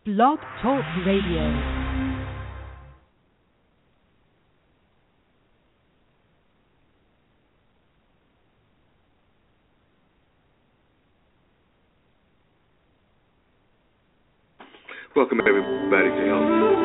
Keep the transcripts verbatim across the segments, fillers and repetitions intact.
Blog Talk Radio. Welcome everybody to Health.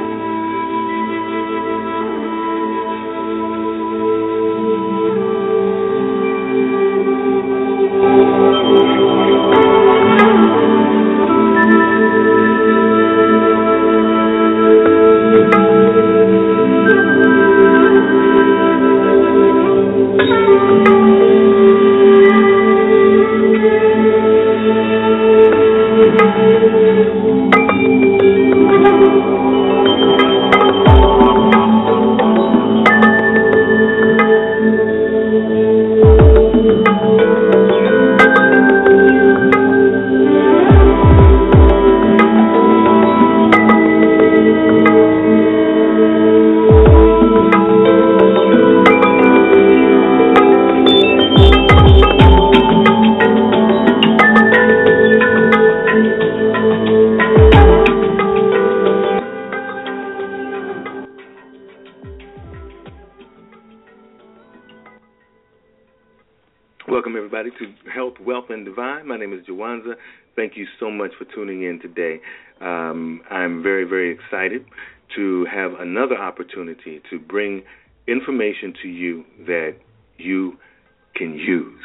Welcome, everybody, to Health, Wealth, and Divine. My name is Jawanza. Thank you so much for tuning in today. Um, I'm very, very excited to have another opportunity to bring information to you that you can use.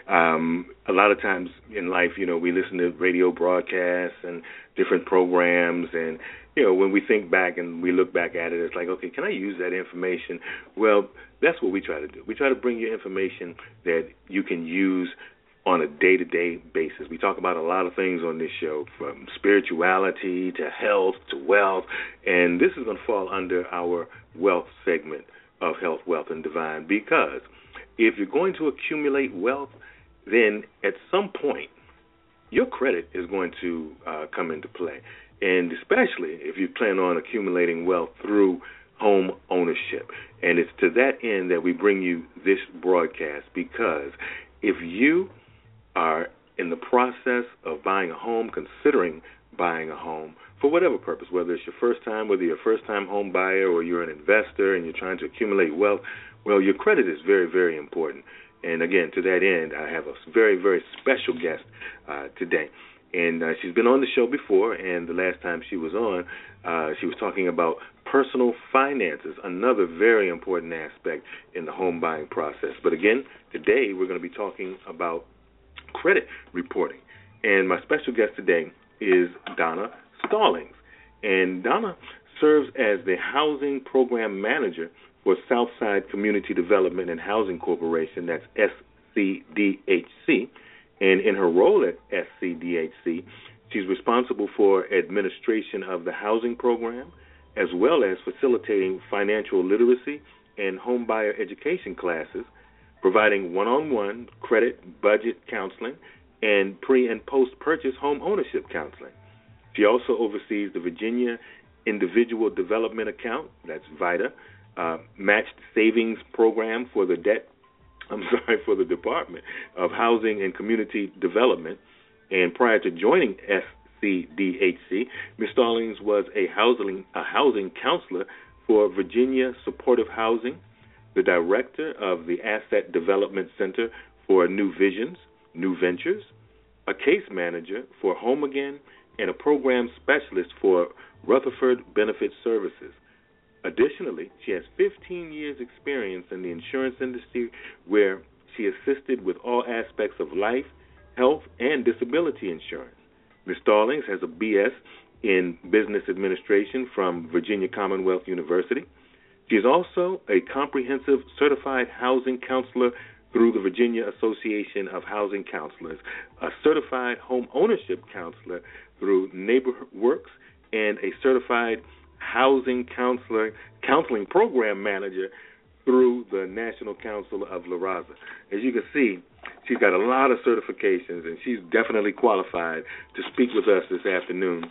Um, a lot of times in life, you know, we listen to radio broadcasts and different programs, and, you know, when we think back and we look back at it, it's like, okay, can I use that information? Well, that's what we try to do. We try to bring you information that you can use on a day-to-day basis. We talk about a lot of things on this show, from spirituality to health to wealth, and this is going to fall under our wealth segment of Health, Wealth, and Divine, because if you're going to accumulate wealth, then at some point your credit is going to uh, come into play, and especially if you plan on accumulating wealth through home ownership. And it's to that end that we bring you this broadcast, because if you are in the process of buying a home, considering buying a home for whatever purpose, whether it's your first time, whether you're a first-time home buyer or you're an investor and you're trying to accumulate wealth, well, your credit is very, very important. And again, to that end, I have a very, very special guest uh, today. And uh, she's been on the show before, and the last time she was on, uh, she was talking about personal finances, another very important aspect in the home buying process. But again, today we're going to be talking about credit reporting. And my special guest today is Donna Stallings. And Donna serves as the Housing Program Manager for Southside Community Development and Housing Corporation, that's S C D H C. And in her role at S C D H C, she's responsible for administration of the housing program, as well as facilitating financial literacy and home buyer education classes, providing one-on-one credit budget counseling, and pre- and post-purchase home ownership counseling. She also oversees the Virginia Individual Development Account, that's VIDA, uh, matched savings program for the debt I'm sorry, for the Department of Housing and Community Development. And prior to joining S C D H C, Miz Stallings was a housing, a housing counselor for Virginia Supportive Housing, the director of the Asset Development Center for New Visions, New Ventures, a case manager for Home Again, and a program specialist for Rutherford Benefit Services. Additionally, she has fifteen years' experience in the insurance industry, where she assisted with all aspects of life, health, and disability insurance. Miz Stallings has a B S in Business Administration from Virginia Commonwealth University. She is also a comprehensive certified housing counselor through the Virginia Association of Housing Counselors, a certified home ownership counselor through NeighborWorks, and a certified housing counselor, counseling program manager through the National Council of La Raza. As you can see, she's got a lot of certifications, and she's definitely qualified to speak with us this afternoon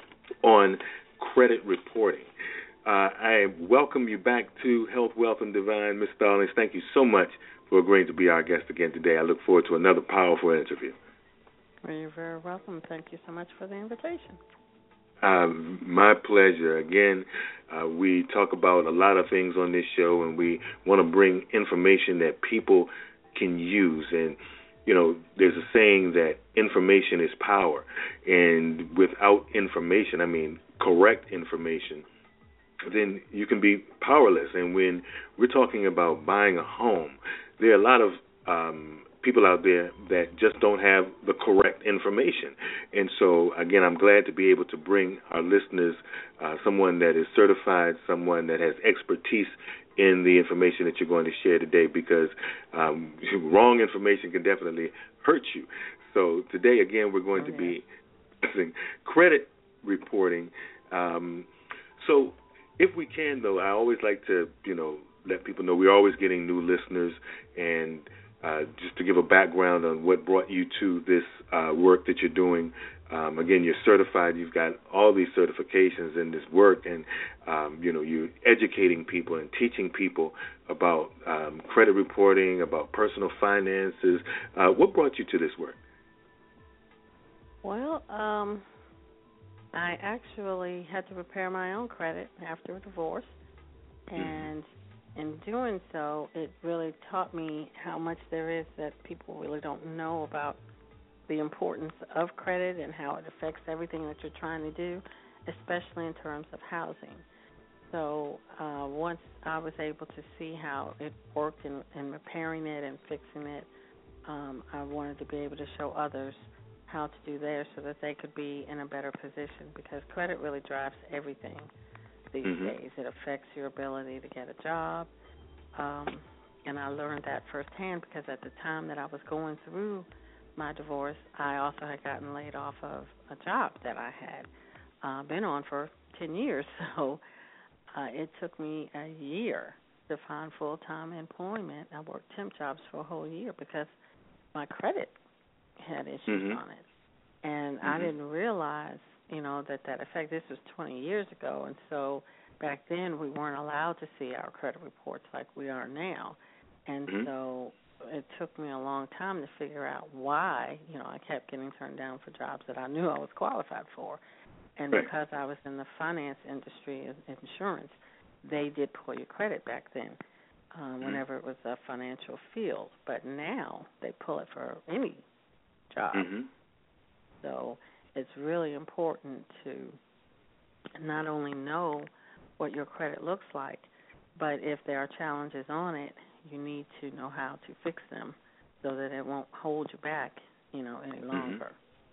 on credit reporting. Uh, I welcome you back to Health, Wealth, and Divine. Miz Stallings, thank you so much for agreeing to be our guest again today. I look forward to another powerful interview. Well, you're very welcome. Thank you so much for the invitation. Um, my pleasure. Again, uh, we talk about a lot of things on this show, and we want to bring information that people can use. And, you know, there's a saying that information is power. And without information, I mean correct information, then you can be powerless. And when we're talking about buying a home, there are a lot of um, people out there that just don't have the correct information. And so, again, I'm glad to be able to bring our listeners uh, someone that is certified, someone that has expertise in the information that you're going to share today, because um, wrong information can definitely hurt you. So today, again, we're going okay. to be discussing credit reporting. Um, so if we can, though, I always like to, you know, let people know we're always getting new listeners, and uh, just to give a background on what brought you to this uh, work that you're doing. Um, again, you're certified. You've got all these certifications in this work, and um, you know, you're educating people and teaching people about um, credit reporting, about personal finances. Uh, what brought you to this work? Well, um, I actually had to repair my own credit after a divorce, and mm-hmm. in doing so, it really taught me how much there is that people really don't know about the importance of credit and how it affects everything that you're trying to do, especially in terms of housing. So uh, once I was able to see how it worked in, in repairing it and fixing it, um, I wanted to be able to show others how to do theirs so that they could be in a better position, because credit really drives everything these mm-hmm. days. It affects your ability to get a job, um, and I learned that firsthand because at the time that I was going through my divorce, I also had gotten laid off of a job that I had uh, been on for ten years. So uh, it took me a year to find full-time employment. I worked temp jobs for a whole year because my credit had issues mm-hmm. on it. And mm-hmm. I didn't realize, you know, that that effect, this was twenty years ago, and so back then we weren't allowed to see our credit reports like we are now. And mm-hmm. so it took me a long time to figure out why, you know, I kept getting turned down for jobs that I knew I was qualified for. And right. because I was in the finance industry, insurance, they did pull your credit back then um, whenever it was a financial field. But now they pull it for any job. Mm-hmm. So it's really important to not only know what your credit looks like, but if there are challenges on it, you need to know how to fix them so that it won't hold you back, you know, any longer.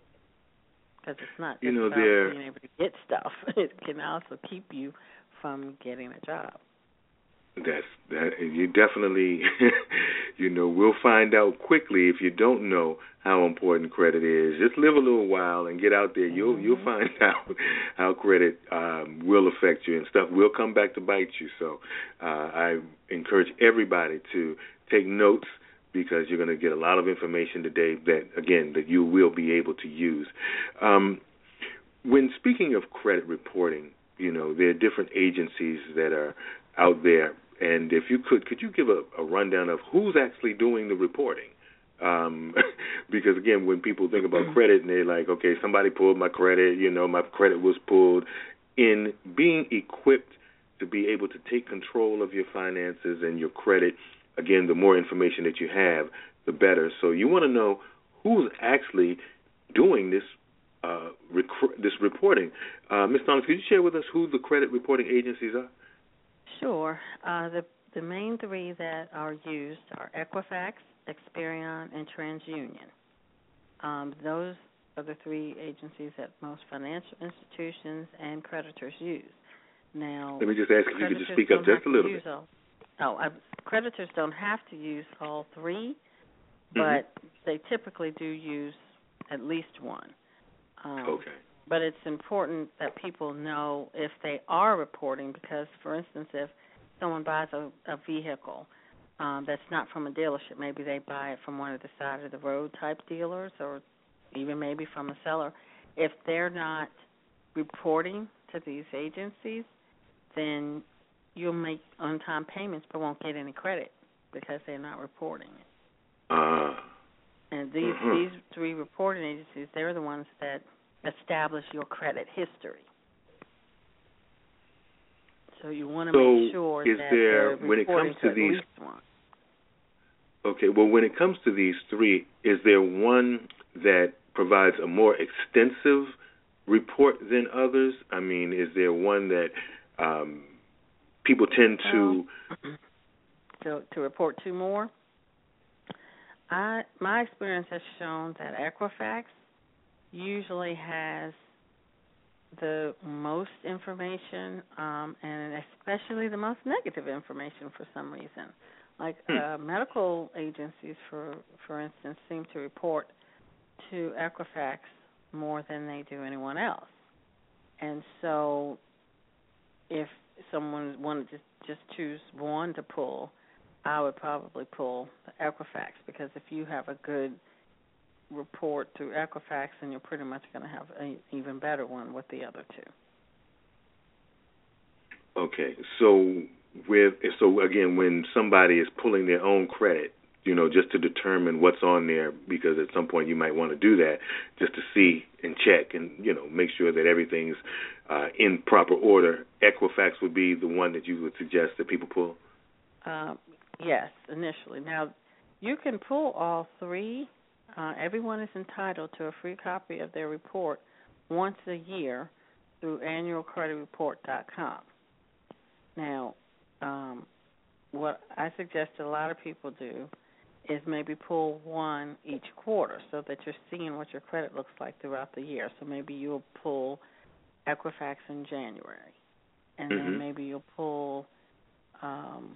Because mm-hmm. it's not just you know, about being able to get stuff. It can also keep you from getting a job. That's that. You definitely, you know, we'll find out quickly if you don't know how important credit is. Just live a little while and get out there. You'll mm-hmm. you'll find out how credit um, will affect you, and stuff will come back to bite you. So uh, I encourage everybody to take notes, because you're going to get a lot of information today that, again, that you will be able to use. Um, when speaking of credit reporting, you know, there are different agencies that are out there. And if you could, could you give a, a rundown of who's actually doing the reporting? Um, because, again, when people think about credit and they're like, okay, somebody pulled my credit, you know, my credit was pulled. In being equipped to be able to take control of your finances and your credit, again, the more information that you have, the better. So you want to know who's actually doing this uh, rec- this reporting. Uh, Miz Thomas, could you share with us who the credit reporting agencies are? Sure. Uh, the the main three that are used are Equifax, Experian, and TransUnion. Um, those are the three agencies that most financial institutions and creditors use. Now, let me just ask if you could just speak up just a little bit. All, oh, uh, creditors don't have to use all three, but mm-hmm. they typically do use at least one. Um, okay. But it's important that people know if they are reporting, because, for instance, if someone buys a, a vehicle um, that's not from a dealership, maybe they buy it from one of the side-of-the-road type dealers, or even maybe from a seller, if they're not reporting to these agencies, then you'll make on-time payments but won't get any credit because they're not reporting it. Uh, and these mm-hmm. these three reporting agencies, they're the ones that establish your credit history. So you want to so make sure is that there, they're when it comes reporting to to these, at least one. Okay, well, when it comes to these three, is there one that provides a more extensive report than others? I mean, is there one that um, people tend to... Um, to to report to more? I my experience has shown that Equifax usually has the most information, um, and especially the most negative information for some reason. Like uh, medical agencies, for for instance, seem to report to Equifax more than they do anyone else. And so if someone wanted to just choose one to pull, I would probably pull the Equifax, because if you have a good report through Equifax, then you're pretty much going to have an even better one with the other two. Okay, so with so again, when somebody is pulling their own credit, you know, just to determine what's on there, because at some point you might want to do that, just to see and check and, you know, make sure that everything's uh, in proper order, Equifax would be the one that you would suggest that people pull? Um, yes, initially. Now, you can pull all three. Uh, everyone is entitled to a free copy of their report once a year through annual credit report dot com. Now, um, what I suggest a lot of people do is maybe pull one each quarter so that you're seeing what your credit looks like throughout the year. So maybe you'll pull Equifax in January, and mm-hmm. then maybe you'll pull um,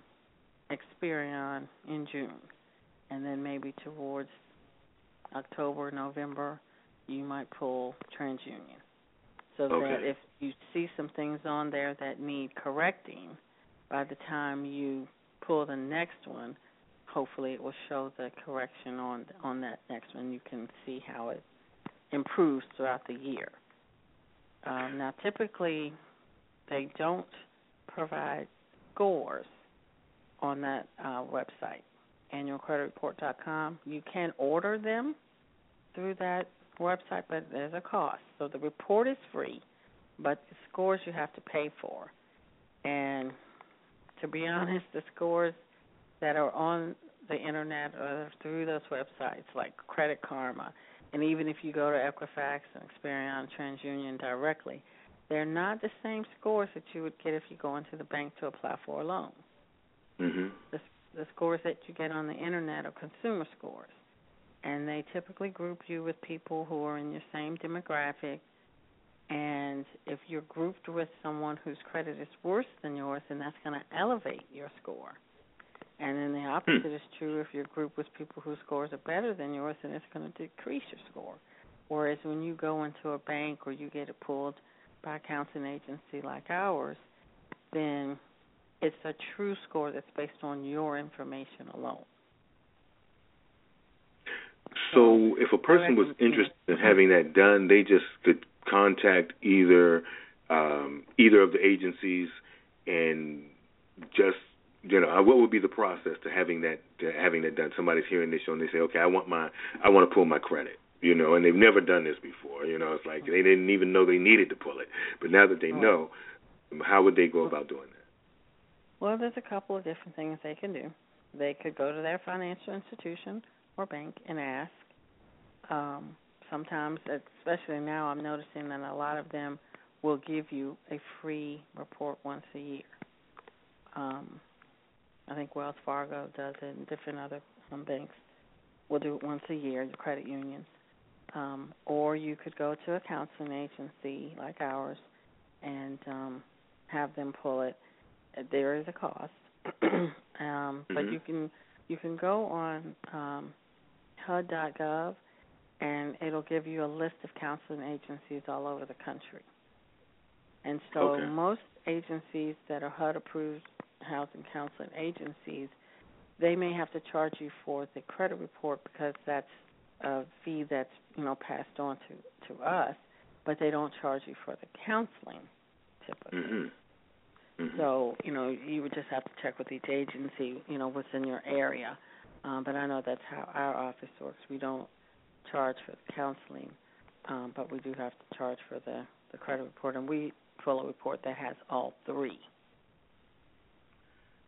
Experian in June, and then maybe towards October, November, you might pull TransUnion. So okay. that if you see some things on there that need correcting, by the time you pull the next one, hopefully it will show the correction on on that next one. You can see how it improves throughout the year. Um, now, typically, they don't provide scores on that uh, website, annual credit report dot com. You can order them through that website, but there's a cost. So the report is free, but the scores you have to pay for. And to be honest, the scores that are on the internet or through those websites like Credit Karma, and even if you go to Equifax and Experian, TransUnion directly, they're not the same scores that you would get if you go into the bank to apply for a loan. Mm-hmm. The, the scores that you get on the internet are consumer scores, and they typically group you with people who are in your same demographic. And if you're grouped with someone whose credit is worse than yours, then that's going to elevate your score. And then the opposite hmm. is true. If you're grouped with people whose scores are better than yours, then it's going to decrease your score. Whereas when you go into a bank or you get it pulled by a counseling agency like ours, then it's a true score that's based on your information alone. So if a person was interested in having that done, they just could contact either um, either of the agencies and just, you know, what would be the process to having that to having that done? Somebody's hearing this show and they say, okay, I want my I want to pull my credit, you know, and they've never done this before. You know, it's like they didn't even know they needed to pull it, but now that they know, how would they go about doing that? Well, there's a couple of different things they can do. They could go to their financial institution or bank and ask. Um, sometimes, especially now, I'm noticing that a lot of them will give you a free report once a year. Um, I think Wells Fargo does it, and different other um, banks will do it once a year, the credit unions. Um, or you could go to a counseling agency like ours and um, have them pull it. There is a cost, um, mm-hmm. but you can you can go on um, H U D dot gov, and it'll give you a list of counseling agencies all over the country. And so okay. most agencies that are H U D-approved housing counseling agencies, they may have to charge you for the credit report because that's a fee that's, you know, passed on to, to us, but they don't charge you for the counseling typically. Mm-hmm. Mm-hmm. So, you know, you would just have to check with each agency, you know, what's in your area. Um, but I know that's how our office works. We don't charge for the counseling, um, but we do have to charge for the, the credit report. And we pull a report that has all three.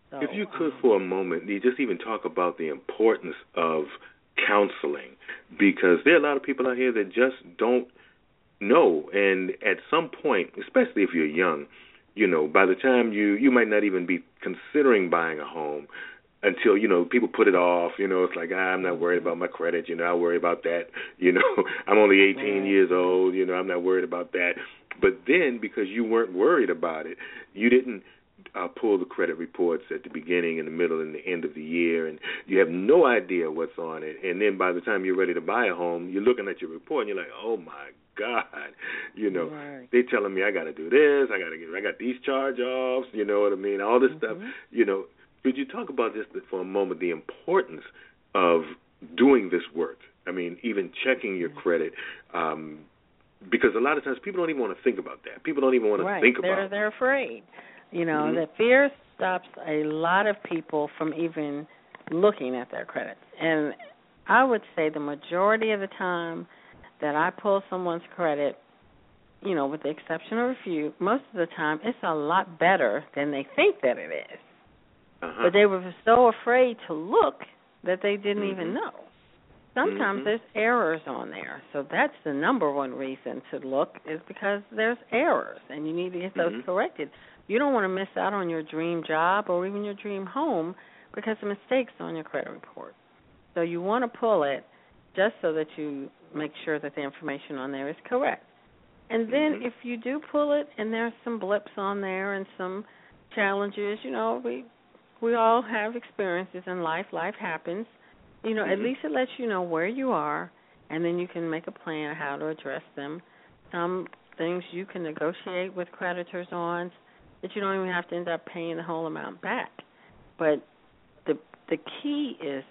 So, if you could, um, for a moment, you just even talk about the importance of counseling, because there are a lot of people out here that just don't know, and at some point, especially if you're young, you know, by the time you you might not even be considering buying a home until, you know, people put it off. You know, it's like, ah, I'm not worried about my credit. You know, I worry about that. You know, I'm only eighteen years old. You know, I'm not worried about that. But then, because you weren't worried about it, you didn't uh, pull the credit reports at the beginning, in the middle, and the end of the year, and you have no idea what's on it. And then by the time you're ready to buy a home, you're looking at your report, and you're like, oh, my God, you know, right. They're telling me I got to do this, I got to get, I got these charge-offs, you know what I mean, all this mm-hmm. stuff, you know. Could you talk about this for a moment, the importance of doing this work? I mean, even checking your credit, um, because a lot of times people don't even want to think about that. People don't even want to right. think they're, about it. They're afraid. You know, mm-hmm. the fear stops a lot of people from even looking at their credit. And I would say the majority of the time that I pull someone's credit, you know, with the exception of a few, most of the time it's a lot better than they think that it is. Uh-huh. But they were so afraid to look that they didn't mm-hmm. even know. Sometimes mm-hmm. there's errors on there. So that's the number one reason to look, is because there's errors, and you need to get those mm-hmm. corrected. You don't want to miss out on your dream job or even your dream home because of mistakes on your credit report. So you want to pull it just so that you make sure that the information on there is correct. And then mm-hmm. if you do pull it and there's some blips on there and some challenges, you know, we we all have experiences in life. Life happens. You know, mm-hmm. at least it lets you know where you are, and then you can make a plan of how to address them. Some things you can negotiate with creditors on that you don't even have to end up paying the whole amount back. But the the key is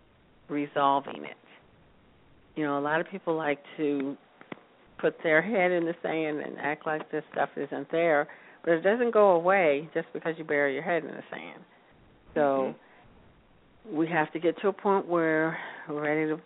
resolving it. You know, a lot of people like to put their head in the sand and act like this stuff isn't there, but it doesn't go away just because you bury your head in the sand. So mm-hmm. we have to get to a point where we're ready to,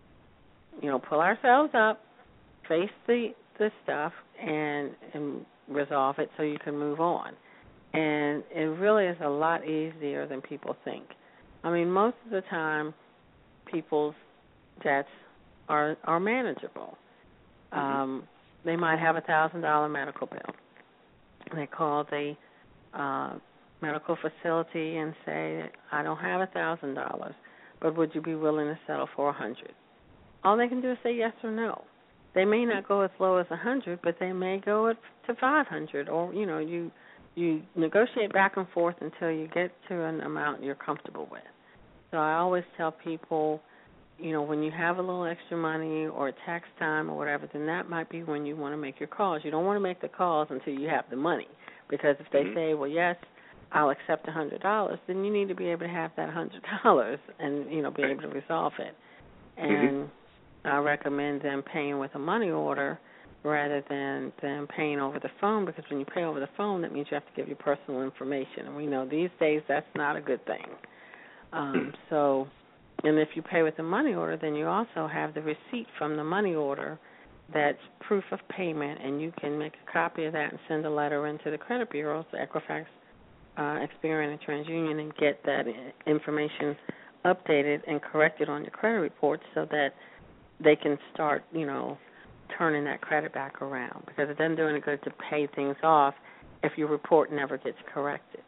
you know, pull ourselves up, face the the stuff, and and resolve it so you can move on. And it really is a lot easier than people think. I mean, most of the time, people's debts are are manageable. Mm-hmm. Um, they might have a thousand dollar medical bill. They call the uh, medical facility and say, I don't have a thousand dollars, but would you be willing to settle for a hundred? All they can do is say yes or no. They may not go as low as a hundred, but they may go up to five hundred, or you know, you you negotiate back and forth until you get to an amount you're comfortable with. So I always tell people, you know, when you have a little extra money or tax time or whatever, then that might be when you want to make your calls. You don't want to make the calls until you have the money, because if they mm-hmm. say, well, yes, I'll accept one hundred dollars, then you need to be able to have that one hundred dollars and, you know, be able to resolve it. And mm-hmm. I recommend them paying with a money order rather than, than paying over the phone, because when you pay over the phone, that means you have to give your personal information. And we know these days that's not a good thing. Um, so... And if you pay with a money order, then you also have the receipt from the money order that's proof of payment, and you can make a copy of that and send a letter into the credit bureaus, the Equifax, uh, Experian, and TransUnion, and get that information updated and corrected on your credit report so that they can start, you know, turning that credit back around, because it doesn't do any good to pay things off if your report never gets corrected.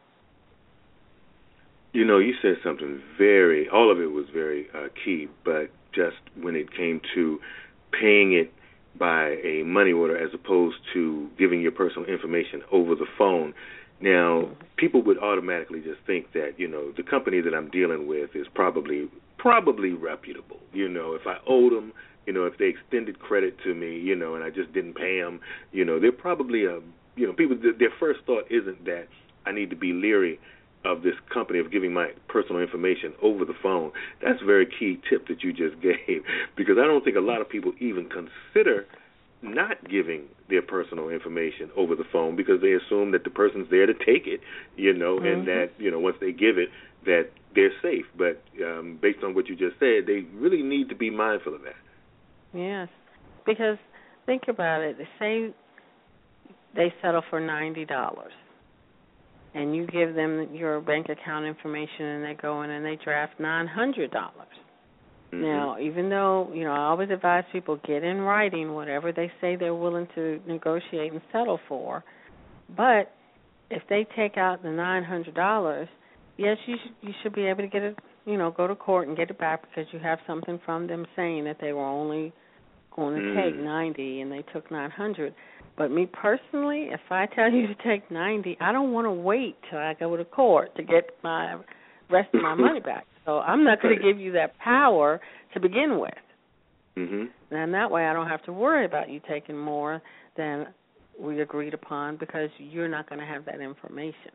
You know, you said something very, all of it was very uh, key, but just when it came to paying it by a money order as opposed to giving your personal information over the phone. Now, people would automatically just think that, you know, the company that I'm dealing with is probably probably reputable. You know, if I owed them, you know, if they extended credit to me, you know, and I just didn't pay them, you know, they're probably, a, you know, people, their first thought isn't that I need to be leery of this company, of giving my personal information over the phone. That's a very key tip that you just gave, because I don't think a lot of people even consider not giving their personal information over the phone, because they assume that the person's there to take it, you know, mm-hmm. and that, you know, once they give it, that they're safe. But um, based on what you just said, they really need to be mindful of that. Yes, because think about it. Say they settle for ninety dollars. and you give them your bank account information, and they go in and they draft nine hundred dollars. Mm-hmm. Now, even though, you know, I always advise people get in writing whatever they say they're willing to negotiate and settle for, but if they take out the nine hundred dollars, yes, you should, you should be able to get it, you know, go to court and get it back because you have something from them saying that they were only going to mm. take ninety and they took nine hundred. But me personally, if I tell you to take ninety, I don't want to wait till I go to court to get my rest of my money back. So I'm not going to give you that power to begin with. Mm-hmm. And that way I don't have to worry about you taking more than we agreed upon because you're not going to have that information.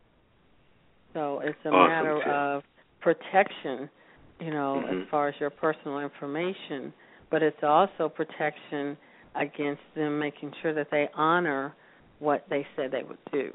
So it's a awesome. matter of protection, you know, mm-hmm. as far as your personal information, but it's also protection against them making sure that they honor what they said they would do.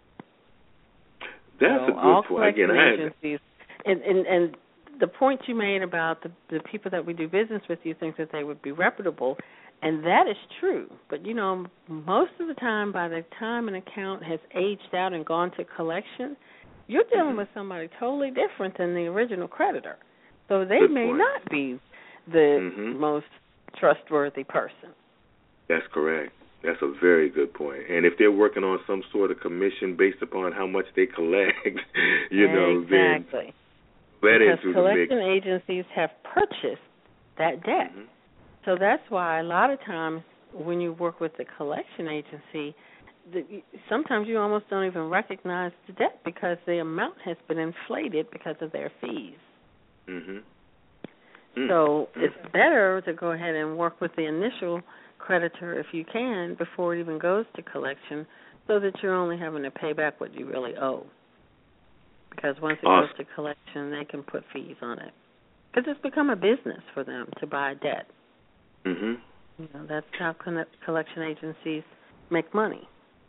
That's so a good all point. Again, agencies, and, and, and the point you made about the, the people that we do business with, you think that they would be reputable, and that is true. But, you know, most of the time, by the time an account has aged out and gone to collection, you're dealing mm-hmm. with somebody totally different than the original creditor. So they Good may point. not be the mm-hmm. most trustworthy person. That's correct. That's a very good point. And if they're working on some sort of commission based upon how much they collect, you know, exactly. then that because into collection the mix. agencies have purchased that debt. Mm-hmm. So that's why a lot of times when you work with the collection agency, the, sometimes you almost don't even recognize the debt because the amount has been inflated because of their fees. Mm-hmm. Mm-hmm. So it's better to go ahead and work with the initial creditor if you can before it even goes to collection so that you're only having to pay back what you really owe. Because once it awesome. goes to collection, they can put fees on it. Because it's become a business for them to buy debt. Mm-hmm. You know, that's how collection agencies make money.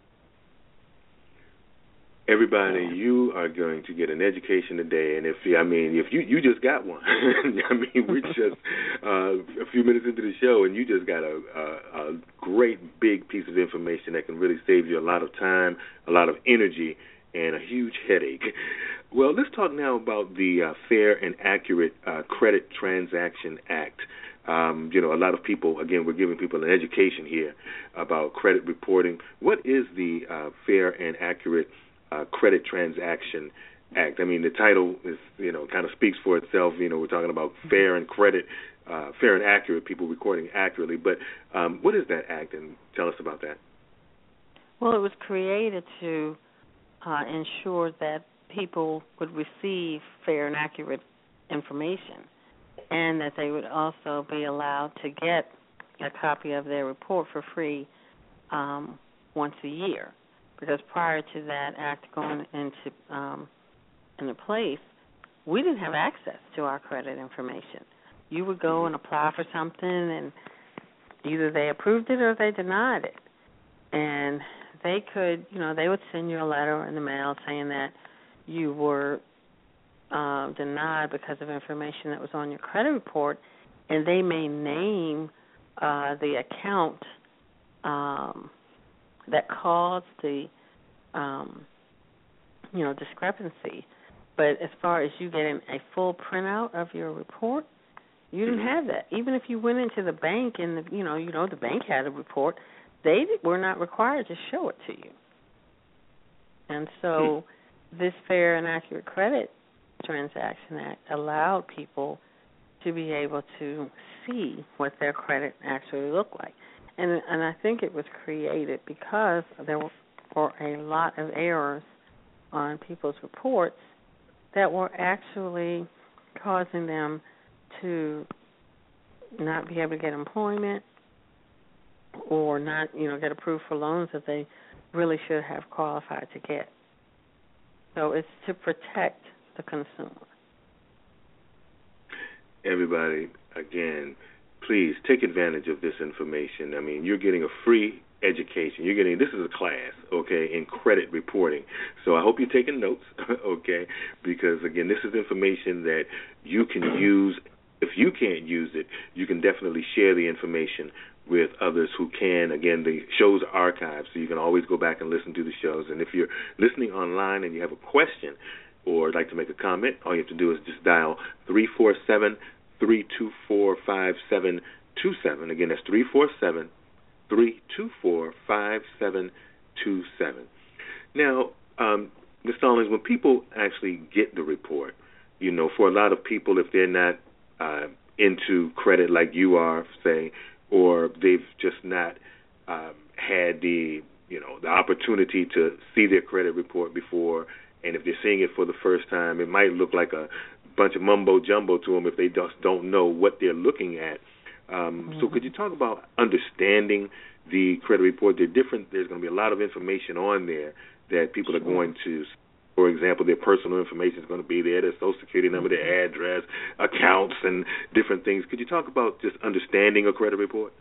Everybody, you are going to get an education today, and if I mean, if you you just got one, I mean, we're just uh, a few minutes into the show, and you just got a, a, a great big piece of information that can really save you a lot of time, a lot of energy, and a huge headache. Well, let's talk now about the uh, Fair and Accurate uh, Credit Transaction Act. Um, you know, a lot of people, again, we're giving people an education here about credit reporting. What is the uh, Fair and Accurate Uh, Credit Transaction Act? I mean, the title is, you know, kind of speaks for itself. You know, we're talking about fair and credit, uh, fair and accurate, people recording accurately. But um, what is that act, and tell us about that? Well, it was created to uh, ensure that people would receive fair and accurate information, and that they would also be allowed to get a copy of their report for free um, once a year. Because prior to that act going into um, into place, we didn't have access to our credit information. You would go and apply for something, and either they approved it or they denied it. And they could, you know, they would send you a letter in the mail saying that you were uh, denied because of information that was on your credit report, and they may name uh, the account um that caused the, um, you know, discrepancy. But as far as you getting a full printout of your report, you didn't have that. Even if you went into the bank and, the, you know, you know, the bank had a report, they were not required to show it to you. And so this Fair and Accurate Credit Transaction Act allowed people to be able to see what their credit actually looked like. And and I think it was created because there were a lot of errors on people's reports that were actually causing them to not be able to get employment or not, you know, get approved for loans that they really should have qualified to get. So it's to protect the consumer. Everybody, again, please take advantage of this information. I mean, you're getting a free education. You're getting, this is a class, okay, in credit reporting. So I hope you're taking notes, okay, because, again, this is information that you can use. If you can't use it, you can definitely share the information with others who can. Again, the shows are archived, so you can always go back and listen to the shows. And if you're listening online and you have a question or would like to make a comment, all you have to do is just dial three four seven, three two four, five seven two seven. Again, that's three four seven, three two four, five seven two seven. Now, um, Miz Stallings, when people actually get the report, you know, for a lot of people, if they're not uh, into credit like you are, say, or they've just not um, had the, you know, the opportunity to see their credit report before, and if they're seeing it for the first time, it might look like a bunch of mumbo jumbo to them if they just don't know what they're looking at. Um, mm-hmm. So could you talk about understanding the credit report? They're different. There's going to be a lot of information on there that people are going to, for example, their personal information is going to be there, their social security number, mm-hmm. their address, accounts, and different things. Could you talk about just understanding a credit report?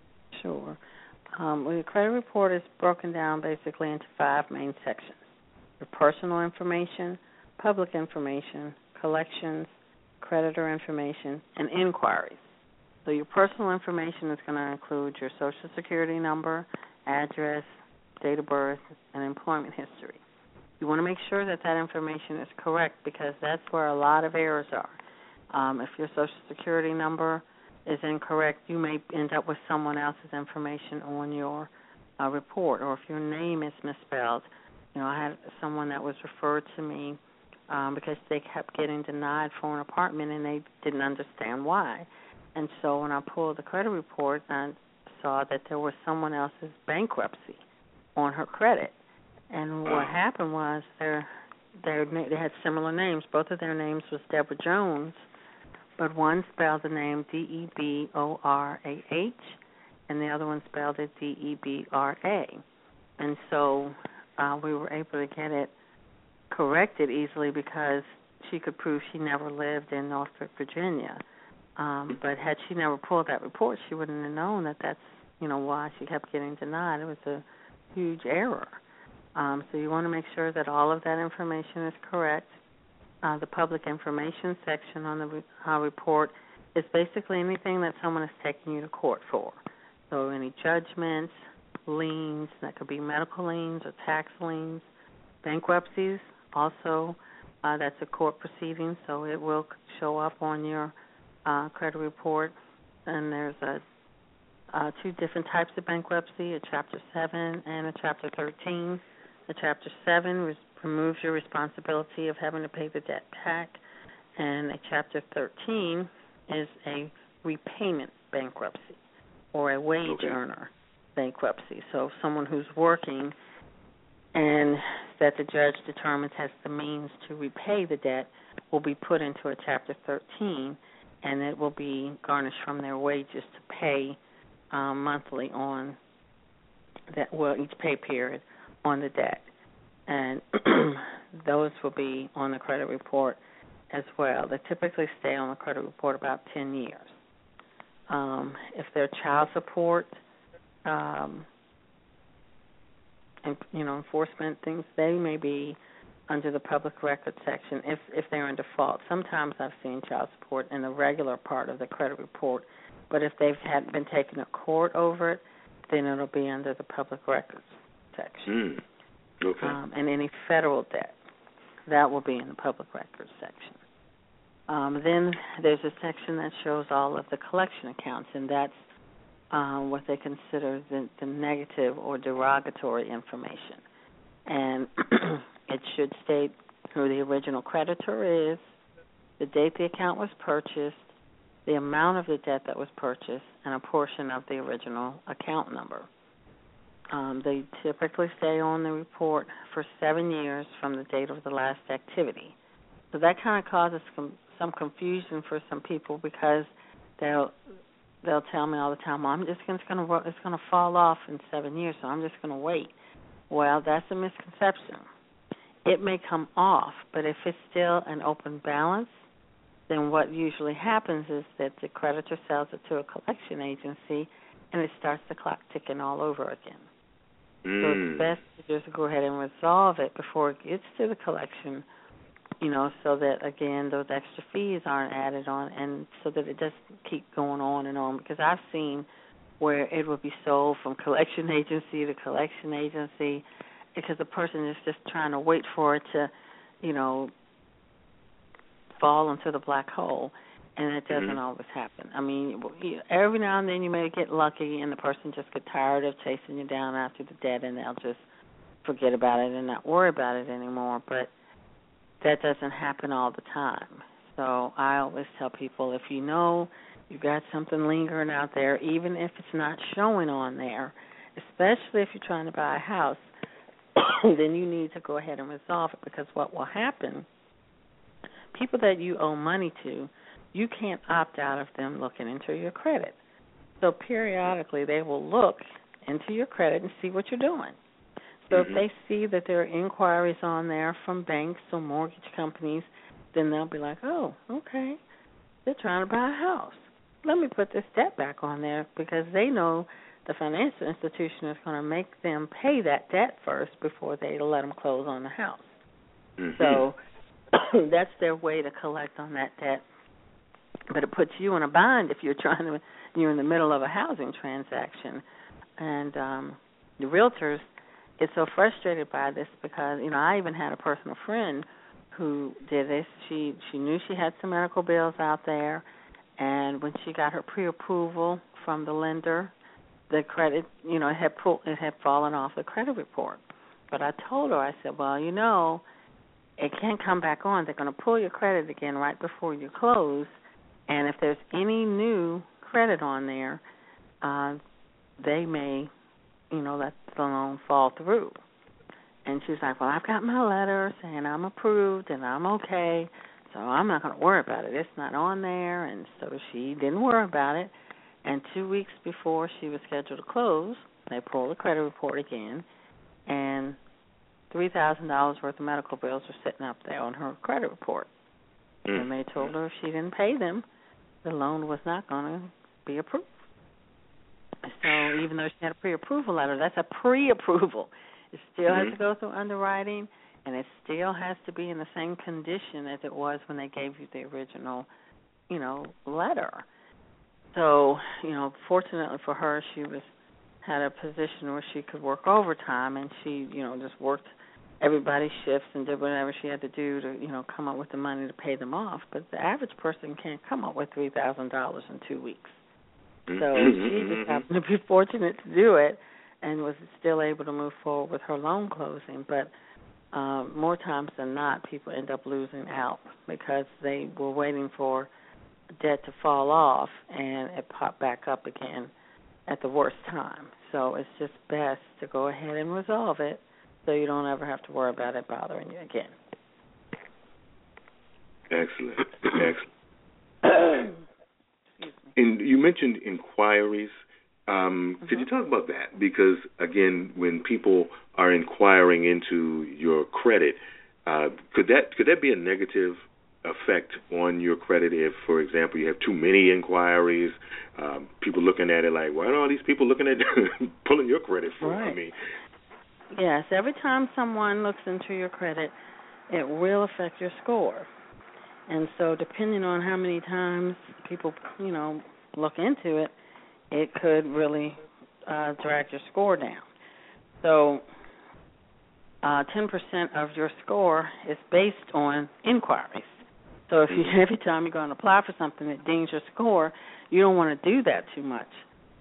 Sure. Um, well, the credit report is broken down basically into five main sections: your personal information, public information, collections, creditor information, and inquiries. So your personal information is going to include your social security number, address, date of birth, and employment history. You want to make sure that that information is correct because that's where a lot of errors are. Um, if your social security number is incorrect, you may end up with someone else's information on your uh, report, or if your name is misspelled. You know, I had someone that was referred to me um, because they kept getting denied for an apartment and they didn't understand why. And so when I pulled the credit report, I saw that there was someone else's bankruptcy on her credit. And what happened was their, their, they had similar names. Both of their names was Deborah Jones, but one spelled the name D E B O R A H, and the other one spelled it D E B R A. And so uh, we were able to get it corrected easily because she could prove she never lived in Norfolk, Virginia. Um, but had she never pulled that report, she wouldn't have known that that's, you know, why she kept getting denied. It was a huge error. Um, so you want to make sure that all of that information is correct. Uh, the public information section on the re- uh, report is basically anything that someone is taking you to court for. So any judgments, liens, that could be medical liens or tax liens, bankruptcies, also uh, that's a court proceeding, so it will show up on your uh, credit report. And there's a uh, two different types of bankruptcy, a Chapter seven and a Chapter thirteen. The Chapter seven res- removes your responsibility of having to pay the debt back, and a Chapter thirteen is a repayment bankruptcy or a wage okay. earner bankruptcy. So someone who's working and that the judge determines has the means to repay the debt will be put into a Chapter thirteen, and it will be garnished from their wages to pay um, monthly on that, well, each pay period on the debt. And those will be on the credit report as well. They typically stay on the credit report about ten years. Um, if they're child support, um, and, you know, enforcement things, they may be under the public record section if, if they're in default. Sometimes I've seen child support in the regular part of the credit report, but if they've had been taken to court over it, then it'll be under the public records section. Mm. Okay. Um, and any federal debt, that will be in the public records section. Um, then there's a section that shows all of the collection accounts, and that's um, what they consider the, the negative or derogatory information. And it should state who the original creditor is, the date the account was purchased, the amount of the debt that was purchased, and a portion of the original account number. Um, they typically stay on the report for seven years from the date of the last activity. So that kind of causes some, some confusion for some people because they'll they'll tell me all the time, well, I'm just going to it's going to fall off in seven years, so I'm just going to wait. Well, that's a misconception. It may come off, but if it's still an open balance, then what usually happens is that the creditor sells it to a collection agency, and it starts the clock ticking all over again. Mm. So it's best to just go ahead and resolve it before it gets to the collection, you know, so that, again, those extra fees aren't added on and so that it doesn't keep going on and on. Because I've seen where it would be sold from collection agency to collection agency because the person is just trying to wait for it to, you know, fall into the black hole, and it doesn't mm-hmm. always happen. I mean, every now and then you may get lucky and the person just get tired of chasing you down after the debt, and they'll just forget about it and not worry about it anymore, but that doesn't happen all the time. So I always tell people, if you know you've got something lingering out there, even if it's not showing on there, especially if you're trying to buy a house, then you need to go ahead and resolve it, because what will happen, people that you owe money to, you can't opt out of them looking into your credit. So periodically they will look into your credit and see what you're doing. So mm-hmm. if they see that there are inquiries on there from banks or mortgage companies, then they'll be like, oh, okay, they're trying to buy a house. Let me put this debt back on there, because they know the financial institution is going to make them pay that debt first before they let them close on the house. Mm-hmm. So that's their way to collect on that debt. But it puts you in a bind if you're trying to, you're in the middle of a housing transaction. And um, the realtors get so frustrated by this because, you know, I even had a personal friend who did this. She she knew she had some medical bills out there, and when she got her pre-approval from the lender, the credit, you know, it had pulled, it had fallen off the credit report. But I told her, I said, well, you know, it can't come back on. They're going to pull your credit again right before you close, and if there's any new credit on there, uh, they may, you know, let the loan fall through. And she's like, well, I've got my letter saying I'm approved and I'm okay, so I'm not going to worry about it. It's not on there. And so she didn't worry about it. And two weeks before she was scheduled to close, they pulled the credit report again, and three thousand dollars worth of medical bills were sitting up there on her credit report. Mm. And they told her if she didn't pay them, the loan was not going to be approved. So even though she had a pre-approval letter, that's a pre-approval. It still mm-hmm. has to go through underwriting, and it still has to be in the same condition as it was when they gave you the original, you know, letter. So, you know, fortunately for her, she was had a position where she could work overtime, and she, you know, just worked everybody's shifts and did whatever she had to do to, you know, come up with the money to pay them off. But the average person can't come up with three thousand dollars in two weeks. So she just happened to be fortunate to do it and was still able to move forward with her loan closing. But um, more times than not, people end up losing out because they were waiting for debt to fall off and it popped back up again at the worst time. So it's just best to go ahead and resolve it so you don't ever have to worry about it bothering you again. Excellent. Excellent. And you mentioned inquiries. Um, mm-hmm. Could you talk about that? Because, again, when people are inquiring into your credit, uh, could that could that be a negative effect on your credit if, for example, you have too many inquiries, um, people looking at it like, why are all these people looking at pulling your credit for? Right. I mean, yes, every time someone looks into your credit, it will affect your score. And so depending on how many times people, you know, look into it, it could really uh, drag your score down. So uh, ten percent of your score is based on inquiries. So if you, every time you're going to apply for something that dings your score, you don't want to do that too much.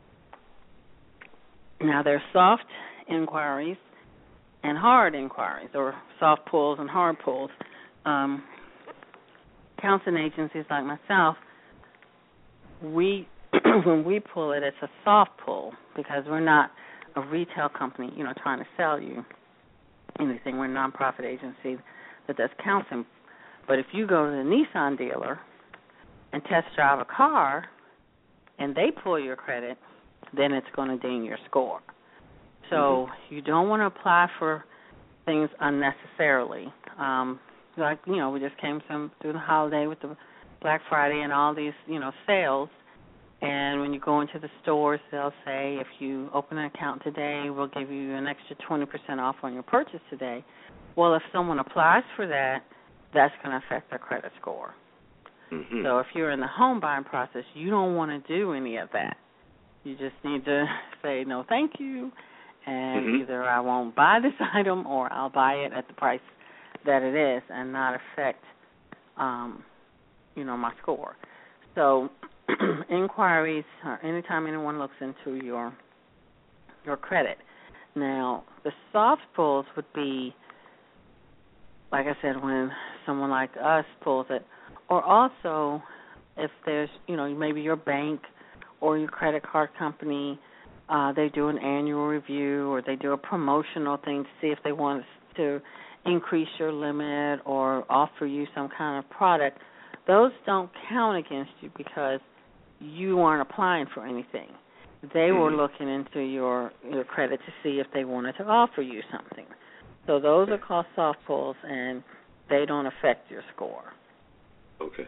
Now, there's soft inquiries and hard inquiries, or soft pulls and hard pulls. Um, counseling agencies like myself, we when we pull it, it's a soft pull because we're not a retail company, you know, trying to sell you anything. We're a nonprofit agency that does counseling. But if you go to the Nissan dealer and test drive a car and they pull your credit, then it's going to ding your score. So mm-hmm. you don't want to apply for things unnecessarily. Um, like, you know, we just came some through the holiday with the Black Friday and all these, you know, sales. And when you go into the stores, they'll say, if you open an account today, we'll give you an extra twenty percent off on your purchase today. Well, if someone applies for that, that's going to affect their credit score. Mm-hmm. So if you're in the home buying process, you don't want to do any of that. You just need to say no, thank you, and mm-hmm. either I won't buy this item or I'll buy it at the price that it is, and not affect, um, you know, my score. So, inquiries are anytime anyone looks into your your credit. Now, the soft pulls would be, like I said, when someone like us pulls it, or also if there's, you know, maybe your bank or your credit card company, uh, they do an annual review or they do a promotional thing to see if they want to increase your limit or offer you some kind of product. Those don't count against you because you aren't applying for anything. They were looking into your, your credit to see if they wanted to offer you something. So those are called soft pulls, and they don't affect your score. Okay.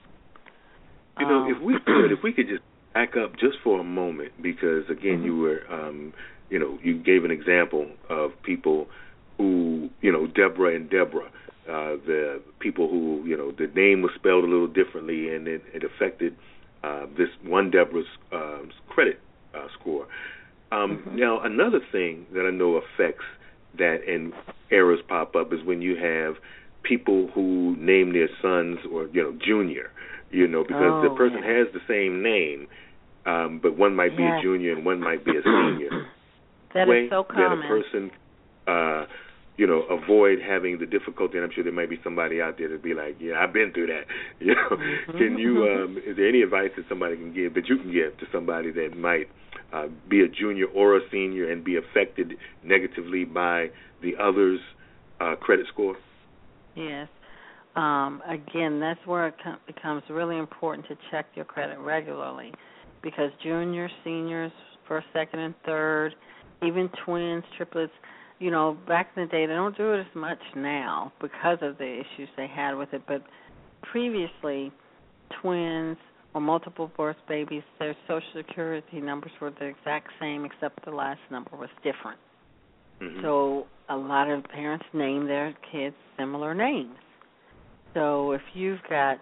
You know, Um, if we could, if we could just back up just for a moment, because again, mm-hmm. you were, um, you know, you gave an example of people who, you know, Deborah and Deborah, uh, the people who, you know, the name was spelled a little differently, and it, it affected uh, this one Deborah's uh, credit uh, score. Um, mm-hmm. Now, another thing that I know affects that and errors pop up is when you have people who name their sons or, you know, Junior, you know, because oh, the person yeah. has the same name, um, but one might be yes. a junior and one might be a senior. That way is so common. That a person, uh, you know, avoid having the difficulty, and I'm sure there might be somebody out there to be like, yeah, I've been through that. You know, mm-hmm. can you, um, is there any advice that somebody can give, that you can give to somebody that might uh, be a junior or a senior and be affected negatively by the other's uh, credit score? Yes. Um, again, that's where it com- becomes really important to check your credit regularly, because juniors, seniors, first, second, and third, even twins, triplets, you know, back in the day, they don't do it as much now because of the issues they had with it, but previously, twins or multiple birth babies, their Social Security numbers were the exact same except the last number was different. Mm-hmm. So a lot of parents name their kids similar names. So if you've got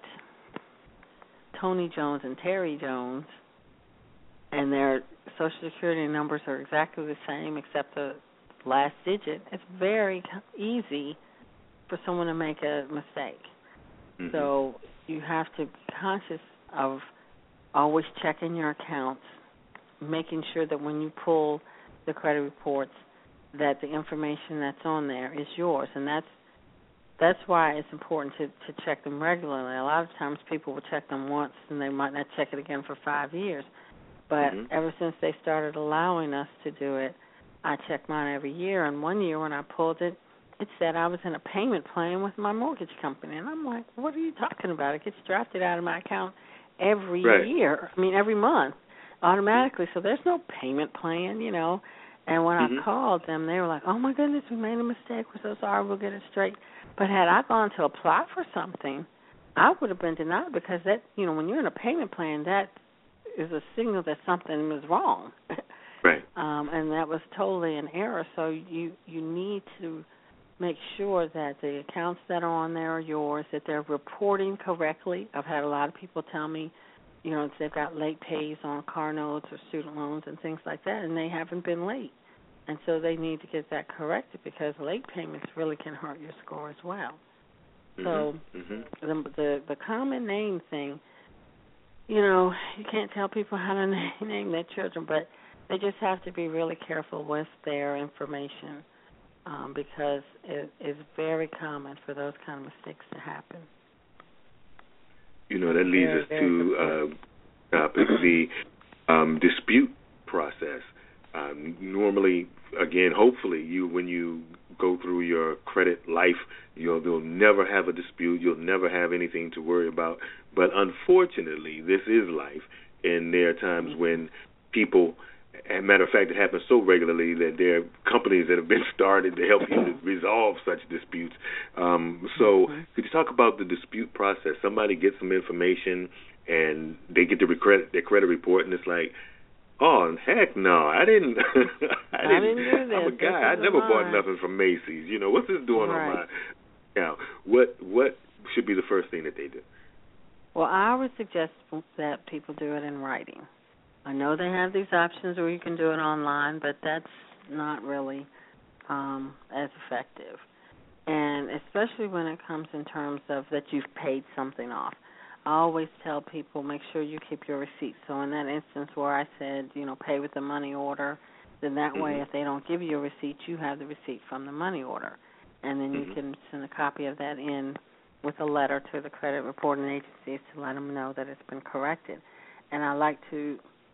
Tony Jones and Terry Jones and their Social Security numbers are exactly the same except the last digit, it's very easy for someone to make a mistake. Mm-hmm. So you have to be conscious of always checking your accounts, making sure that when you pull the credit reports that the information that's on there is yours, and that's that's why it's important to, to check them regularly. A lot of times people will check them once and they might not check it again for five years. But mm-hmm. ever since they started allowing us to do it, I check mine every year. And one year when I pulled it, it said I was in a payment plan with my mortgage company. And I'm like, what are you talking about? It gets drafted out of my account every right. year, I mean every month, automatically. So there's no payment plan, you know. And when mm-hmm. I called them, they were like, oh, my goodness, we made a mistake. We're so sorry. We'll get it straight. But had I gone to apply for something, I would have been denied, because that, you know, when you're in a payment plan, that is a signal that something was wrong. Right. Um, and that was totally an error. So you, you need to make sure that the accounts that are on there are yours, that they're reporting correctly. I've had a lot of people tell me, you know, they've got late pays on car notes or student loans and things like that, and they haven't been late. And so they need to get that corrected, because late payments really can hurt your score as well. Mm-hmm. So mm-hmm. the, the the common name thing, you know, you can't tell people how to name, name their children, but they just have to be really careful with their information, um, because it is very common for those kind of mistakes to happen. You know, that leads very, us very to uh, topic, the um, dispute process. Um, normally, again, hopefully, you when you go through your credit life, you'll, you'll never have a dispute. You'll never have anything to worry about. But unfortunately, this is life, and there are times when people, as a matter of fact, it happens so regularly that there are companies that have been started to help you to resolve such disputes. Um, so could you talk about the dispute process? Somebody gets some information, and they get the credit, their credit report, and it's like, oh, heck no, I didn't. I, I didn't do this. I'm a guy. I never bought nothing from Macy's. You know, what's this doing right. on my account? What, what should be the first thing that they do? Well, I would suggest that people do it in writing. I know they have these options where you can do it online, but that's not really um, as effective. And especially when it comes in terms of that you've paid something off. I always tell people, make sure you keep your receipts. So in that instance where I said, you know, pay with the money order, then that mm-hmm. way if they don't give you a receipt, you have the receipt from the money order. And then mm-hmm. you can send a copy of that in with a letter to the credit reporting agencies to let them know that it's been corrected. And I like to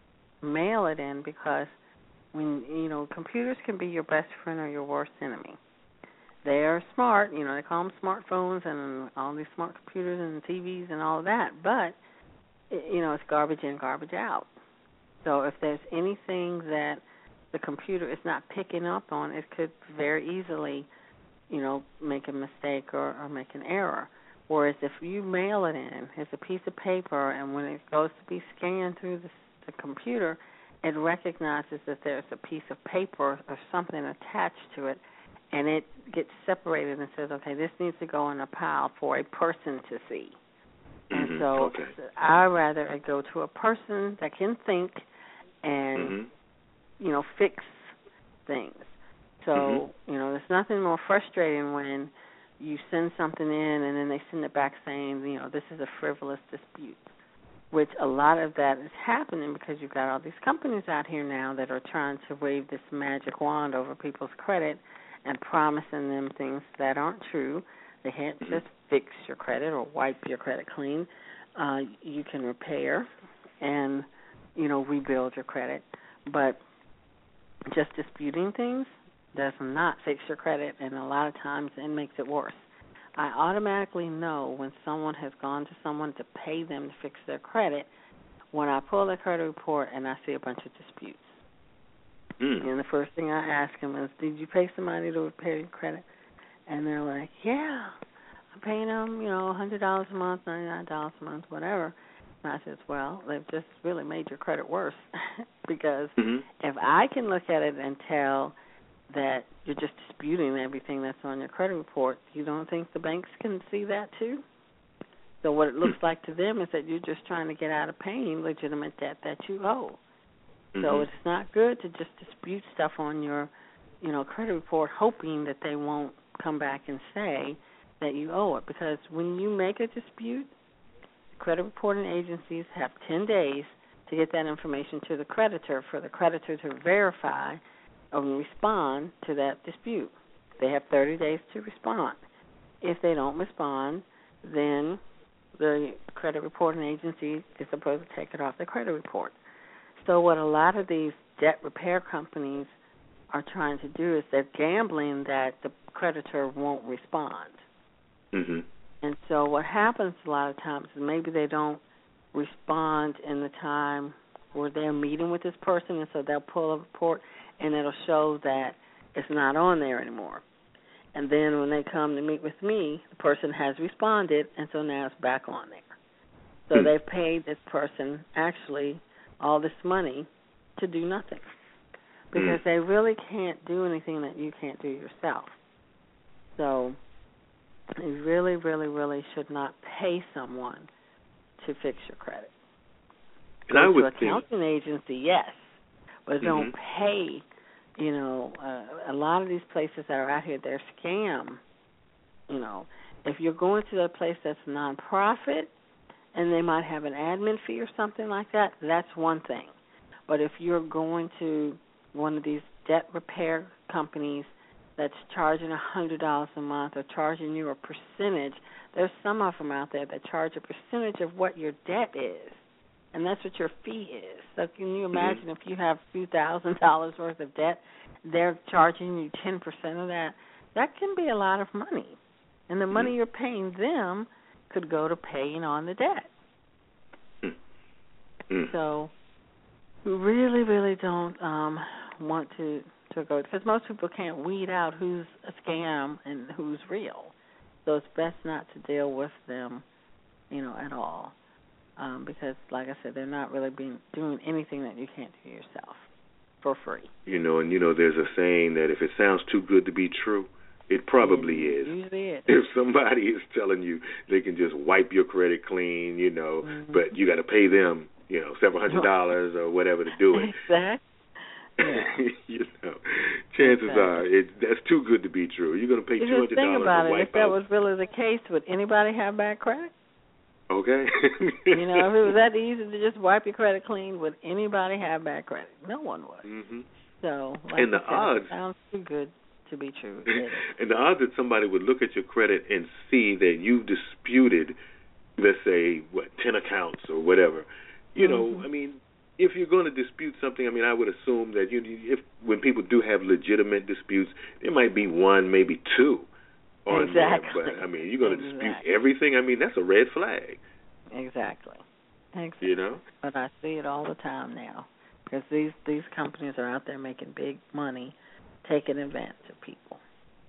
mail it in because when, you know, computers can be your best friend or your worst enemy. They're smart, you know, they call them smartphones and all these smart computers and T Vs and all of that, but, you know, it's garbage in, garbage out. So if there's anything that the computer is not picking up on, it could very easily, you know, make a mistake or, or make an error. Whereas if you mail it in, it's a piece of paper, and when it goes to be scanned through the, the computer, it recognizes that there's a piece of paper or something attached to it, and it gets separated and says, okay, this needs to go in a pile for a person to see. And mm-hmm. so okay. I'd rather it go to a person that can think and, mm-hmm. you know, fix things. So, mm-hmm. you know, there's nothing more frustrating when you send something in and then they send it back saying, you know, this is a frivolous dispute, which a lot of that is happening because you've got all these companies out here now that are trying to wave this magic wand over people's credit and promising them things that aren't true. They can't just fix your credit or wipe your credit clean. Uh, you can repair and, you know, rebuild your credit. But just disputing things does not fix your credit, and a lot of times it makes it worse. I automatically know when someone has gone to someone to pay them to fix their credit when I pull their credit report and I see a bunch of disputes. Mm. And the first thing I ask them is, did you pay somebody to repair your credit? And they're like, yeah, I'm paying them, you know, one hundred dollars a month, ninety-nine dollars a month, whatever. And I said, well, they've just really made your credit worse because mm-hmm. if I can look at it and tell that you're just disputing everything that's on your credit report, you don't think the banks can see that too? So what it looks like to them is that you're just trying to get out of paying legitimate debt that you owe. Mm-hmm. So it's not good to just dispute stuff on your, you know, credit report hoping that they won't come back and say that you owe it. Because when you make a dispute, credit reporting agencies have ten days to get that information to the creditor for the creditor to verify or respond to that dispute. They have thirty days to respond. If they don't respond, then the credit reporting agency is supposed to take it off the credit report. So what a lot of these debt repair companies are trying to do is they're gambling that the creditor won't respond. Mm-hmm. And so what happens a lot of times is maybe they don't respond in the time where they're meeting with this person, and so they'll pull a report and it'll show that it's not on there anymore. And then when they come to meet with me, the person has responded, and so now it's back on there. So mm-hmm. they've paid this person actually all this money to do nothing because mm-hmm. they really can't do anything that you can't do yourself. So you really, really, really should not pay someone to fix your credit. Go I would to an accounting agency, yes, but mm-hmm. don't pay. You know, uh, a lot of these places that are out here, they're scam. You know, if you're going to a place that's nonprofit and they might have an admin fee or something like that, that's one thing. But if you're going to one of these debt repair companies that's charging one hundred dollars a month or charging you a percentage, there's some of them out there that charge a percentage of what your debt is. And that's what your fee is. So can you imagine mm-hmm. if you have a few thousand dollars worth of debt, they're charging you ten percent of that? That can be a lot of money. And the money mm-hmm. you're paying them could go to paying on the debt. Mm-hmm. So we really, really don't um, want to, to go, because most people can't weed out who's a scam and who's real. So it's best not to deal with them, you know, at all. Um, because, like I said, they're not really being doing anything that you can't do yourself for free. You know, and, you know, there's a saying that if it sounds too good to be true, it probably it is. Usually is. If somebody is telling you they can just wipe your credit clean, you know, mm-hmm. but you got to pay them you know, several hundred dollars or whatever to do it. Exactly. Yeah. You know, chances exactly. are it, that's too good to be true. You're going to pay two hundred dollars. Just think about to it. wipe If that out. was really the case, would anybody have bad credit? Okay. You know, if it was that easy to just wipe your credit clean, would anybody have bad credit? No one would. Mm-hmm. So, like and the said, odds it sounds too good to be true. And the odds that somebody would look at your credit and see that you've disputed, let's say, what, ten accounts or whatever, you mm-hmm. know, I mean, if you're going to dispute something, I mean, I would assume that you, if when people do have legitimate disputes, there might be one, maybe two on exactly. there. But, I mean, you're going to exactly. dispute everything? I mean, that's a red flag. Exactly. Exactly. You know? But I see it all the time now because these, these companies are out there making big money, taking advantage of people.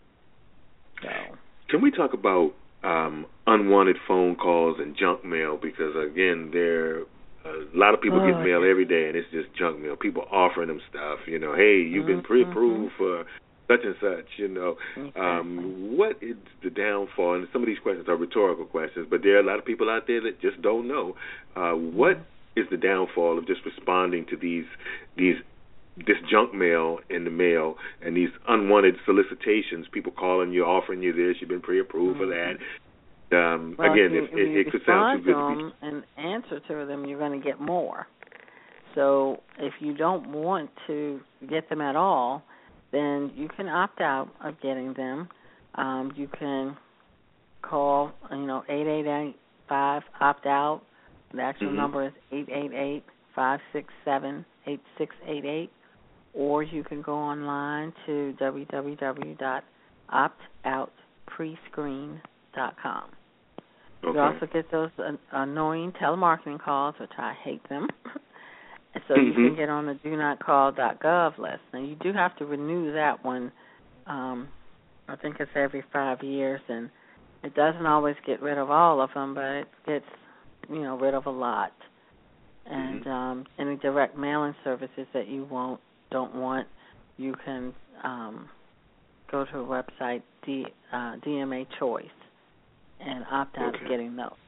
So. Can we talk about um, unwanted phone calls and junk mail? Because, again, there a lot of people oh, get mail every day, and it's just junk mail. People offering them stuff, you know, hey, you've been pre-approved mm-hmm. for such and such, you know. Exactly. Um, what is the downfall? And some of these questions are rhetorical questions, but there are a lot of people out there that just don't know. Uh, what mm-hmm. is the downfall of just responding to these these this junk mail in the mail and these unwanted solicitations, people calling you, offering you this, you've been pre-approved mm-hmm. for that. Um, well, again, if if, you, it, if it could sound too good to to be and answer to them, you're going to get more. So if you don't want to get them at all, then you can opt out of getting them. Um, you can call, you know, eight eight eight five, opt out. The actual mm-hmm. number is eight eight eight, five six seven, eight six eight eight. Or you can go online to w w w dot opt out prescreen dot com. Okay. You also get those annoying telemarketing calls, which I hate them. So mm-hmm. you can get on the do not call dot gov list. Now, you do have to renew that one. Um, I think it's every five years, and it doesn't always get rid of all of them, but it gets, you know, rid of a lot. And mm-hmm. um, any direct mailing services that you won't, don't want, you can um, go to a website, D, uh, D M A Choice, and opt out okay. of getting those.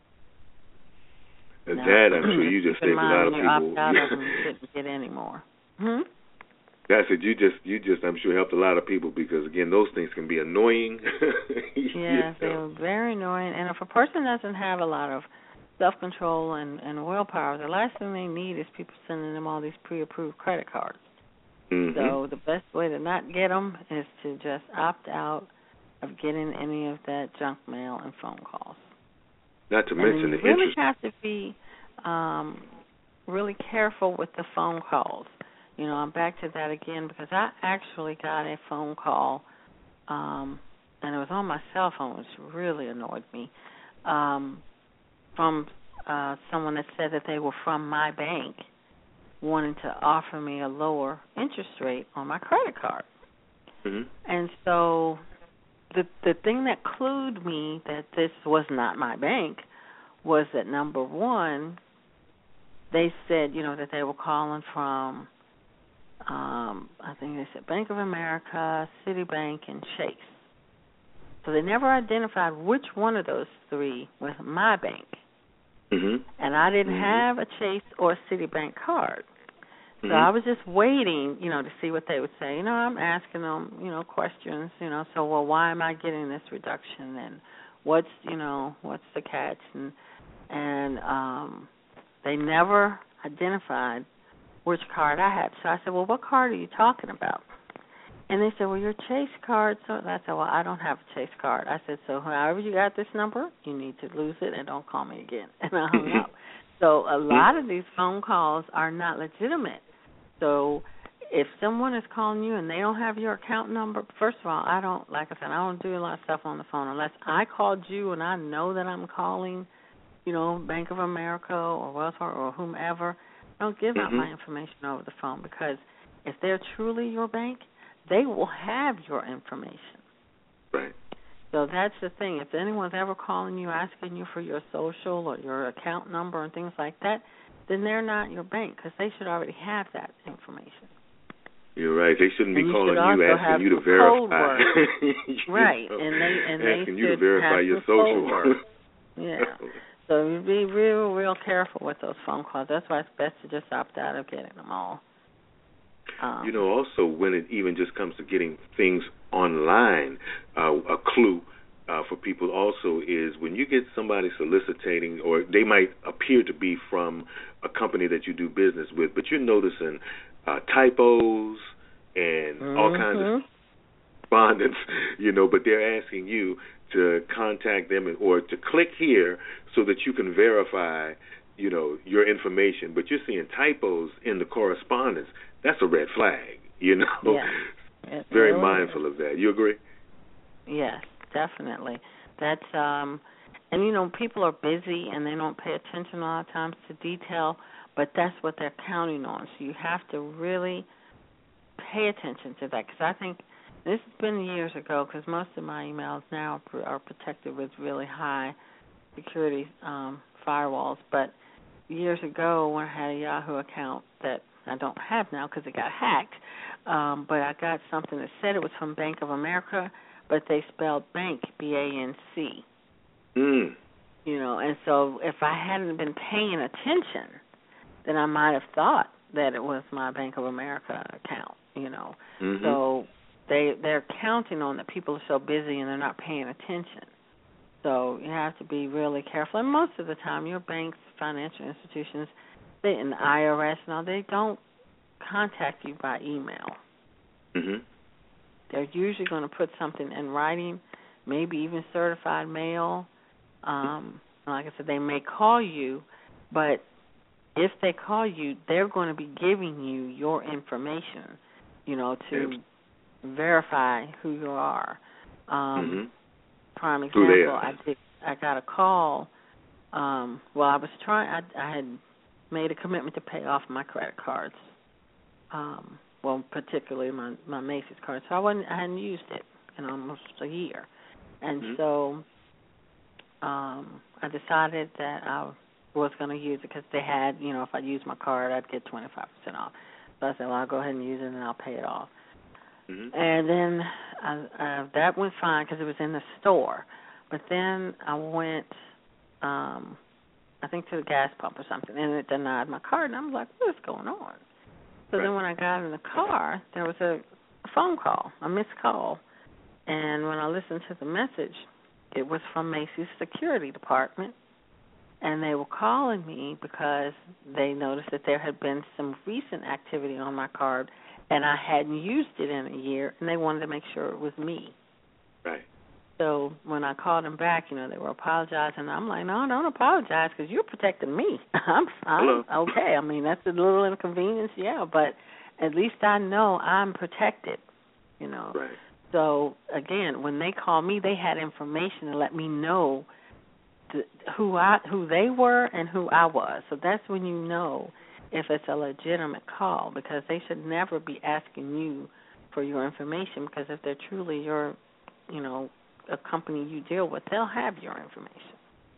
And now, that, I'm sure you just saved a lot of you people. Opt out of them, you couldn't get any more. Hmm? I said you just, you just, I'm sure helped a lot of people because again, those things can be annoying. Yeah, they're very annoying. And if a person doesn't have a lot of self-control and, and willpower, the last thing they need is people sending them all these pre-approved credit cards. Mm-hmm. So the best way to not get them is to just opt out of getting any of that junk mail and phone calls. Not to mention the interest. You really interest. have to be um, really careful with the phone calls. You know, I'm back to that again because I actually got a phone call, um, and it was on my cell phone, which really annoyed me, um, from uh, someone that said that they were from my bank wanting to offer me a lower interest rate on my credit card. Mm-hmm. And so the the thing that clued me that this was not my bank was that, number one, they said, you know, that they were calling from, um, I think they said Bank of America, Citibank, and Chase. So they never identified which one of those three was my bank. Mm-hmm. And I didn't mm-hmm. have a Chase or a Citibank card. So mm-hmm. I was just waiting, you know, to see what they would say. You know, I'm asking them, you know, questions, you know, so, well, why am I getting this reduction? And what's, you know, what's the catch? And, and um, they never identified which card I had. So I said, well, what card are you talking about? And they said, well, your Chase card. So I said, well, I don't have a Chase card. I said, so however you got this number, you need to lose it and don't call me again. And I hung up. So a lot of these phone calls are not legitimate. So if someone is calling you and they don't have your account number, first of all, I don't, like I said, I don't do a lot of stuff on the phone unless I called you and I know that I'm calling, you know, Bank of America or Wells Fargo or whomever. I don't give out mm-hmm. my information over the phone because if they're truly your bank, they will have your information. Right. So that's the thing. If anyone's ever calling you, asking you for your social or your account number and things like that, then they're not your bank because they should already have that information. You're right. They shouldn't be and you calling should you, asking you to verify. Right. know, And they and asking they you to should verify have your social social. Yeah. So you be real, real careful with those phone calls. That's why it's best to just opt out of getting them all. Um, you know, also when it even just comes to getting things online, uh, a clue uh, for people also is when you get somebody soliciting, or they might appear to be from a company that you do business with, but you're noticing uh, typos and mm-hmm. all kinds of correspondence, you know, but they're asking you to contact them or to click here so that you can verify, you know, your information, but you're seeing typos in the correspondence. That's a red flag, you know. Yeah. Very really mindful is. of that. You agree? Yes, definitely. That's um, and you know, people are busy and they don't pay attention a lot of times to detail, but that's what they're counting on. So you have to really pay attention to that, because I think this has been years ago, because most of my emails now are protected with really high security um, firewalls. But years ago, when I had a Yahoo account that I don't have now because it got hacked, um, but I got something that said it was from Bank of America, but they spelled bank B A N C. Mm. You know, and so if I hadn't been paying attention, then I might have thought that it was my Bank of America account. You know, mm-hmm. so they they're counting on that people are so busy and they're not paying attention. So you have to be really careful. And most of the time, your banks, financial institutions, they, and the I R S and all, they don't contact you by email. Mm-hmm. They're usually going to put something in writing, maybe even certified mail. Um, like I said, they may call you, but if they call you, they're going to be giving you your information, you know, to yes. verify who you are. Um, mm-hmm. Prime example, I did. I got a call. Um, well, I was trying. I, I had made a commitment to pay off my credit cards. Um, well, particularly my my Macy's card. So I wasn't. I hadn't used it in almost a year, and mm-hmm. so um, I decided that I was going to use it because they had, you know, if I used my card, I'd get twenty-five percent off. So I said, well, I'll go ahead and use it and I'll pay it off. Mm-hmm. And then I, uh, that went fine because it was in the store. But then I went, um, I think, to the gas pump or something, and it denied my card. And I was like, what's going on? So right. then when I got in the car, there was a phone call, a missed call. And when I listened to the message, it was from Macy's security department. And they were calling me because they noticed that there had been some recent activity on my card, and I hadn't used it in a year, and they wanted to make sure it was me. Right. So when I called them back, you know, they were apologizing. I'm like, no, don't apologize because you're protecting me. I'm, I'm okay. I mean, that's a little inconvenience, yeah, but at least I know I'm protected, you know. Right. So, again, when they called me, they had information to let me know the, who I who they were and who I was. So that's when you know if it's a legitimate call, because they should never be asking you for your information, because if they're truly your, you know, a company you deal with, they'll have your information.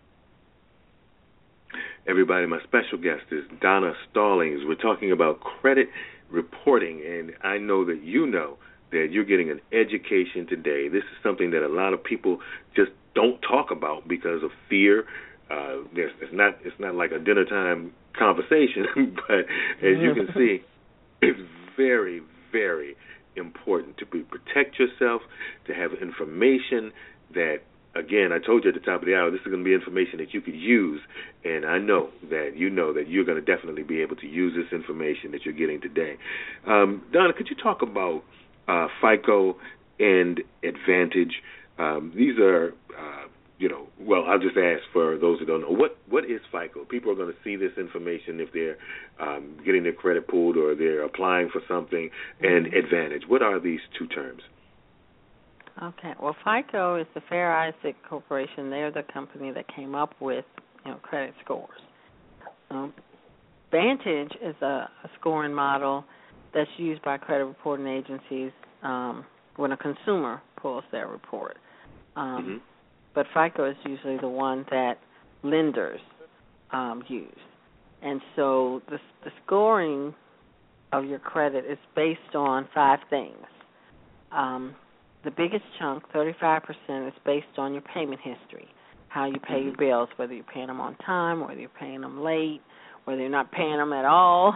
Everybody, my special guest is Donna Stallings. We're talking about credit reporting, and I know that you know that you're getting an education today. This is something that a lot of people just don't talk about because of fear. Uh, there's, it's not it's not like a dinner time conversation, but as you can see, it's very, very important to be, protect yourself, to have information that, again, I told you at the top of the hour, this is going to be information that you could use, and I know that you know that you're going to definitely be able to use this information that you're getting today. Um, Donna, could you talk about uh, FICO and Advantage? Um, these are, uh, you know, well, I'll just ask for those who don't know, what what is FICO? People are going to see this information if they're um, getting their credit pulled or they're applying for something, and Advantage. What are these two terms? Okay. Well, FICO is the Fair Isaac Corporation. They're the company that came up with, you know, credit scores. Um, Vantage is a, a scoring model that's used by credit reporting agencies um, when a consumer pulls their report. Um, mm-hmm. But FICO is usually the one that lenders um, use. And so the, the scoring of your credit is based on five things. Um, the biggest chunk, thirty-five percent, is based on your payment history. how you pay your bills, whether you're paying them on time, whether you're paying them late, whether you're not paying them at all.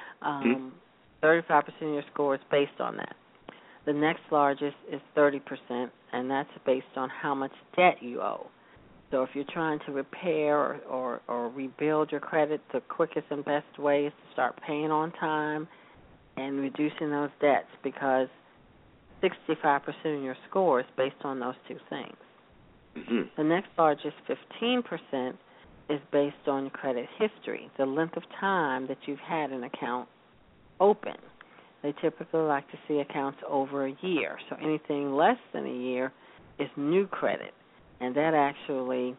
Um, thirty-five percent of your score is based on that. The next largest is thirty percent, and that's based on how much debt you owe. So if you're trying to repair or, or, or rebuild your credit, the quickest and best way is to start paying on time and reducing those debts, because sixty-five percent of your score is based on those two things. Mm-hmm. The next largest, fifteen percent, is based on your credit history, the length of time that you've had an account open. They typically like to see accounts over a year. So anything less than a year is new credit, and that actually,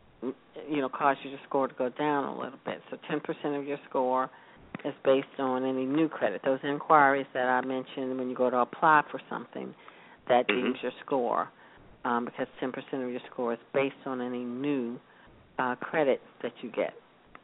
you know, causes your score to go down a little bit. So ten percent of your score is based on any new credit. Those inquiries that I mentioned when you go to apply for something, that mm-hmm. gives your score, um, because ten percent of your score is based on any new uh, credit that you get.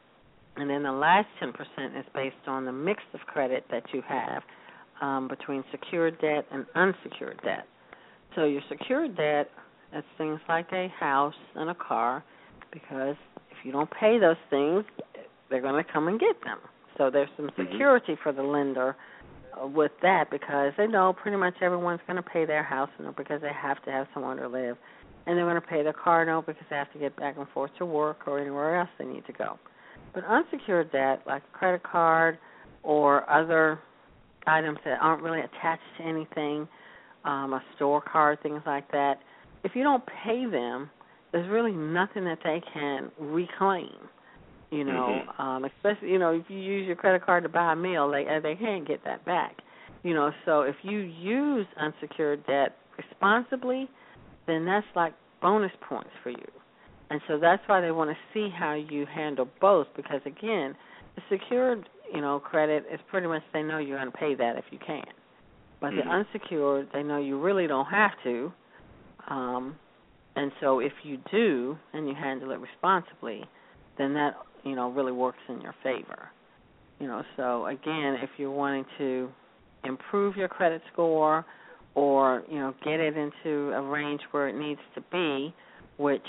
And then the last ten percent is based on the mix of credit that you have um, between secured debt and unsecured debt. So your secured debt is things like a house and a car, because if you don't pay those things, they're going to come and get them. So there's some security for the lender uh, with that, because they know pretty much everyone's going to pay their house note because they have to have somewhere to live, and they're going to pay their car note because they have to get back and forth to work or anywhere else they need to go. But unsecured debt, like a credit card or other items that aren't really attached to anything, um, a store card, things like that, if you don't pay them, there's really nothing that they can reclaim. You know, mm-hmm. um, especially, you know, if you use your credit card to buy a meal, they they can't get that back. You know, so if you use unsecured debt responsibly, then that's like bonus points for you. And so that's why they want to see how you handle both, because, again, the secured, you know, credit is pretty much they know you're going to pay that if you can. But mm-hmm. the unsecured, they know you really don't have to. Um, and so if you do and you handle it responsibly, then that, you know, really works in your favor. You know, so, again, if you're wanting to improve your credit score or, you know, get it into a range where it needs to be, which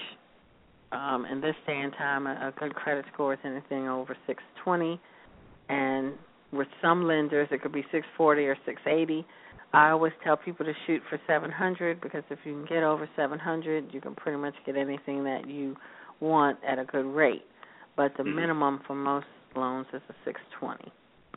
Um, in this day and time, a, a good credit score is anything over six twenty, and with some lenders it could be six forty or six eighty. I always tell people to shoot for seven hundred, because if you can get over seven hundred, you can pretty much get anything that you want at a good rate. But the minimum for most loans is a six twenty.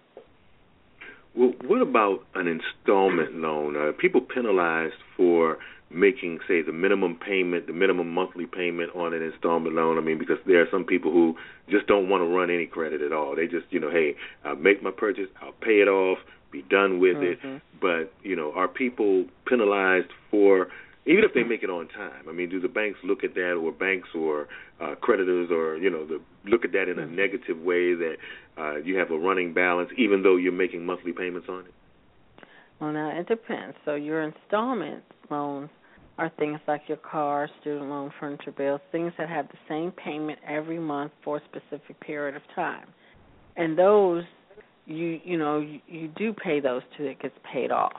Well, what about an installment loan? Are people penalized for making, say, the minimum payment, the minimum monthly payment on an installment loan? I mean, because there are some people who just don't want to run any credit at all. They just, you know, hey, I'll make my purchase, I'll pay it off, be done with mm-hmm. it. But, you know, are people penalized for, even if they make it on time? I mean, do the banks look at that, or banks or uh, creditors, or, you know, the, look at that in a mm-hmm. negative way, that uh, you have a running balance even though you're making monthly payments on it? Well, now, it depends. So your installment loans are things like your car, student loan, furniture bills, things that have the same payment every month for a specific period of time. And those, you you know, you, you do pay those till it gets paid off.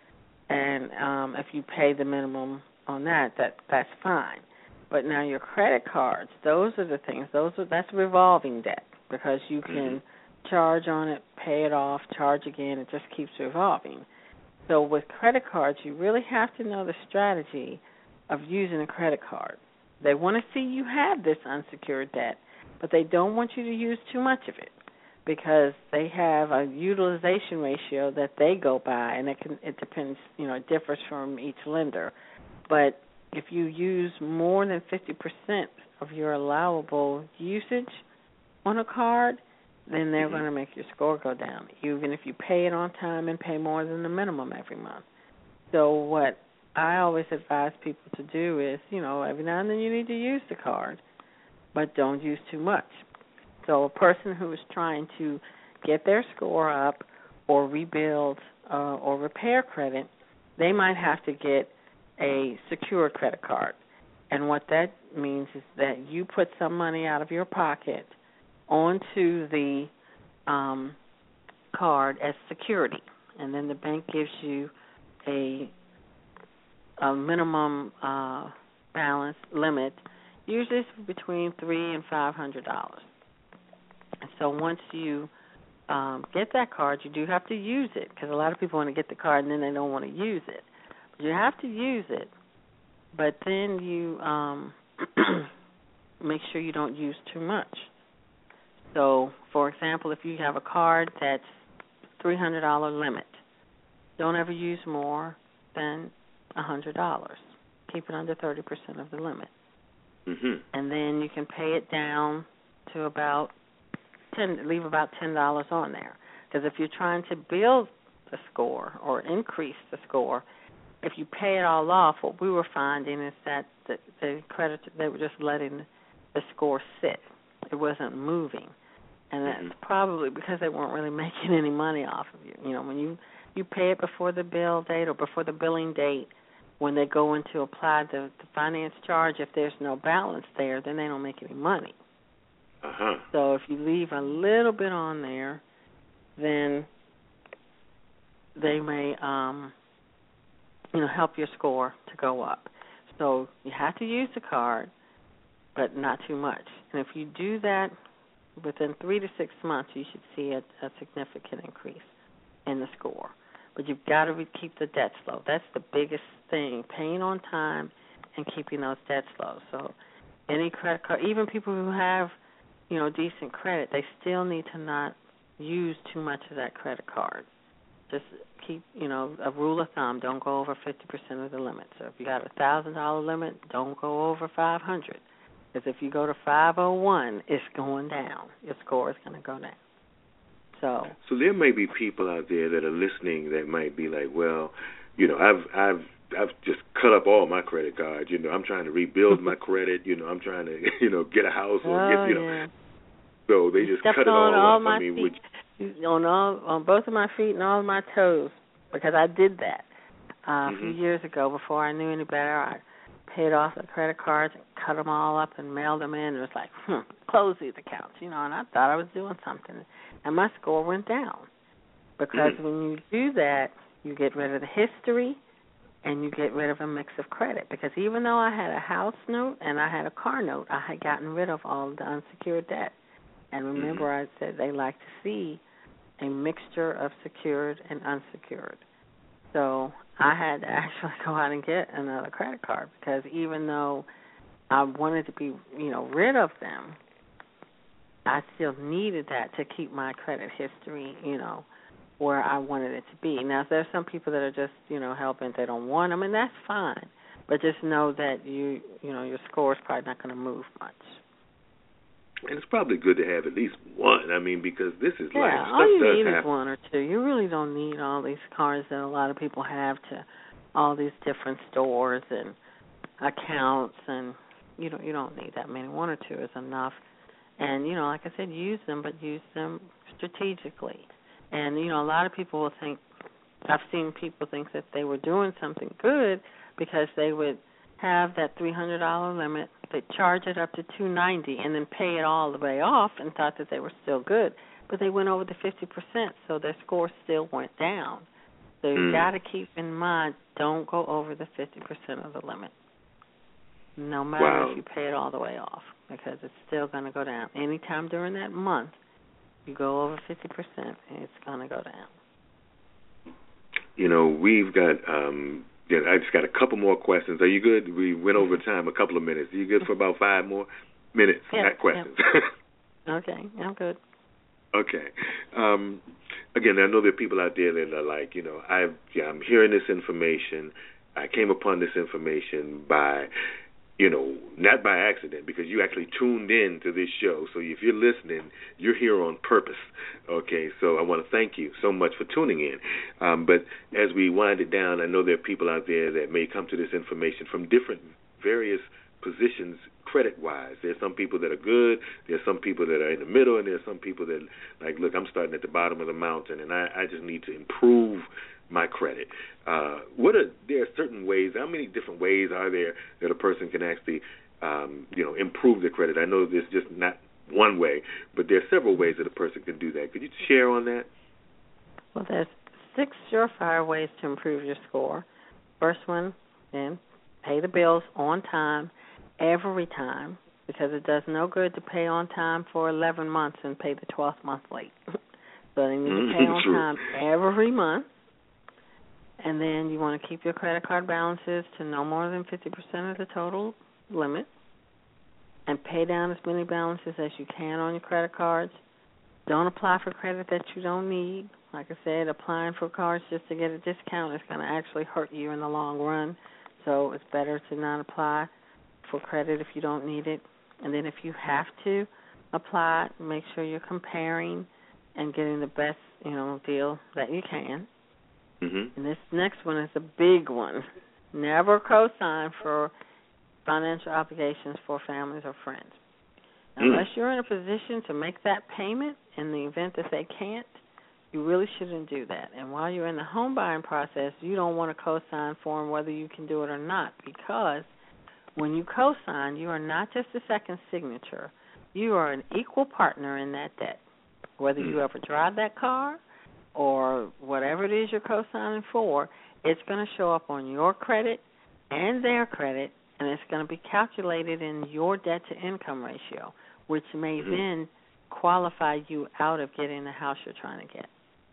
And um, if you pay the minimum on that, that that's fine. But now your credit cards, those are the things, those are that's revolving debt, because you can charge on it, pay it off, charge again, it just keeps revolving. So with credit cards, you really have to know the strategy of using a credit card. They want to see you have this unsecured debt, but they don't want you to use too much of it, because they have a utilization ratio that they go by, and it can it depends, you know, it differs from each lender. But if you use more than fifty percent of your allowable usage on a card, then they're mm-hmm. going to make your score go down, even if you pay it on time and pay more than the minimum every month. So what I always advise people to do is, you know, every now and then you need to use the card, but don't use too much. So a person who is trying to get their score up or rebuild uh, or repair credit, they might have to get a secured credit card. And what that means is that you put some money out of your pocket onto the um, card as security, and then the bank gives you a, a minimum uh, balance limit Usually it's between three and five hundred dollars. So once you um, get that card, you do have to use it, because a lot of people want to get the card and then they don't want to use it. But you have to use it, but then you um, make sure you don't use too much. So, for example, if you have a card that's three hundred dollars limit, don't ever use more than one hundred dollars. Keep it under thirty percent of the limit. Mm-hmm. And then you can pay it down to about ten, leave about ten dollars on there. Because if you're trying to build the score or increase the score, if you pay it all off, what we were finding is that the, the credit, they were just letting the score sit. It wasn't moving. And that's mm-hmm. probably because they weren't really making any money off of you. You know, when you, you pay it before the bill date or before the billing date, when they go in to apply the, the finance charge, if there's no balance there, then they don't make any money. Uh-huh. So if you leave a little bit on there, then they may, um, you know, help your score to go up. So you have to use the card, but not too much. And if you do that within three to six months, you should see a, a significant increase in the score. But you've got to keep the debts low. That's the biggest thing, paying on time and keeping those debts low. So any credit card, even people who have, you know, decent credit, they still need to not use too much of that credit card. Just keep, you know, a rule of thumb, don't go over fifty percent of the limit. So if you got a one thousand dollars limit, don't go over five hundred dollars. Because if you go to five oh one, it's going down. Your score is going to go down. So, so there may be people out there that are listening that might be like, well, you know, I've I've I've just cut up all my credit cards. You know, I'm trying to rebuild my credit. You know, I'm trying to, you know, get a house or oh, get, you know. Yeah. So they you just cut it on all, all up. My I mean, feet. which, on all on both of my feet and all of my toes, because I did that uh, mm-hmm. a few years ago before I knew any better. I paid off the credit cards and cut them all up and mailed them in. It was like, hmm, close these accounts, you know, and I thought I was doing something. And my score went down. Because mm-hmm. when you do that, you get rid of the history and you get rid of a mix of credit. Because even though I had a house note and I had a car note, I had gotten rid of all of the unsecured debt. And remember mm-hmm. I said they like to see a mixture of secured and unsecured. So I had to actually go out and get another credit card because even though I wanted to be, you know, rid of them, I still needed that to keep my credit history, you know, where I wanted it to be. Now, if there's some people that are just, you know, hell-bent, they don't want them, and that's fine. But just know that you, you know, your score is probably not going to move much. And it's probably good to have at least one. I mean, because this is yeah, like all stuff you does need happen. is one or two. You really don't need all these cards that a lot of people have to all these different stores and accounts, and you don't you don't need that many. One or two is enough. And you know, like I said, use them, but use them strategically. And you know, a lot of people will think. I've seen people think that they were doing something good because they would have that three hundred dollars limit, they charge it up to two hundred ninety dollars and then pay it all the way off and thought that they were still good. But they went over the fifty percent, so their score still went down. So you mm. got to keep in mind, don't go over the fifty percent of the limit, no matter wow. if you pay it all the way off, because it's still going to go down. Anytime during that month you go over fifty percent, it's going to go down. You know, we've got... Um Yeah, I just got a couple more questions. Are you good? We went over time a couple of minutes. Are you good for about five more minutes? Yeah, not questions. Yeah. Okay, I'm good. Okay. Um, again, I know there are people out there that are like, you know, I've, yeah, I'm hearing this information. I came upon this information by, you know, not by accident, because you actually tuned in to this show. So if you're listening, you're here on purpose. Okay, so I want to thank you so much for tuning in. Um, but as we wind it down, I know there are people out there that may come to this information from different, various positions credit-wise. There's some people that are good. There's some people that are in the middle, and there's some people that, like, look, I'm starting at the bottom of the mountain, and I, I just need to improve my credit. Uh, what are there are certain ways? How many different ways are there that a person can actually, um, you know, improve their credit? I know there's just not one way, but there are several ways that a person can do that. Could you share on that? Well, there's six surefire ways to improve your score. First one, then, pay the bills on time every time, because it does no good to pay on time for eleven months and pay the twelfth month late. So you need to pay on time every month. And then you want to keep your credit card balances to no more than fifty percent of the total limit, and pay down as many balances as you can on your credit cards. Don't apply for credit that you don't need. Like I said, applying for cards just to get a discount is going to actually hurt you in the long run. So it's better to not apply for credit if you don't need it. And then if you have to apply, make sure you're comparing and getting the best, you know, deal that you can. Mm-hmm. And this next one is a big one. Never co-sign for financial obligations for families or friends. Mm. Unless you're in a position to make that payment in the event that they can't, you really shouldn't do that. And while you're in the home buying process, you don't want to co-sign for them whether you can do it or not, because when you co-sign, you are not just a second signature. You are an equal partner in that debt. Whether you ever drive that car or whatever it is you're co-signing for, it's going to show up on your credit and their credit, and it's going to be calculated in your debt-to-income ratio, which may mm-hmm. then qualify you out of getting the house you're trying to get.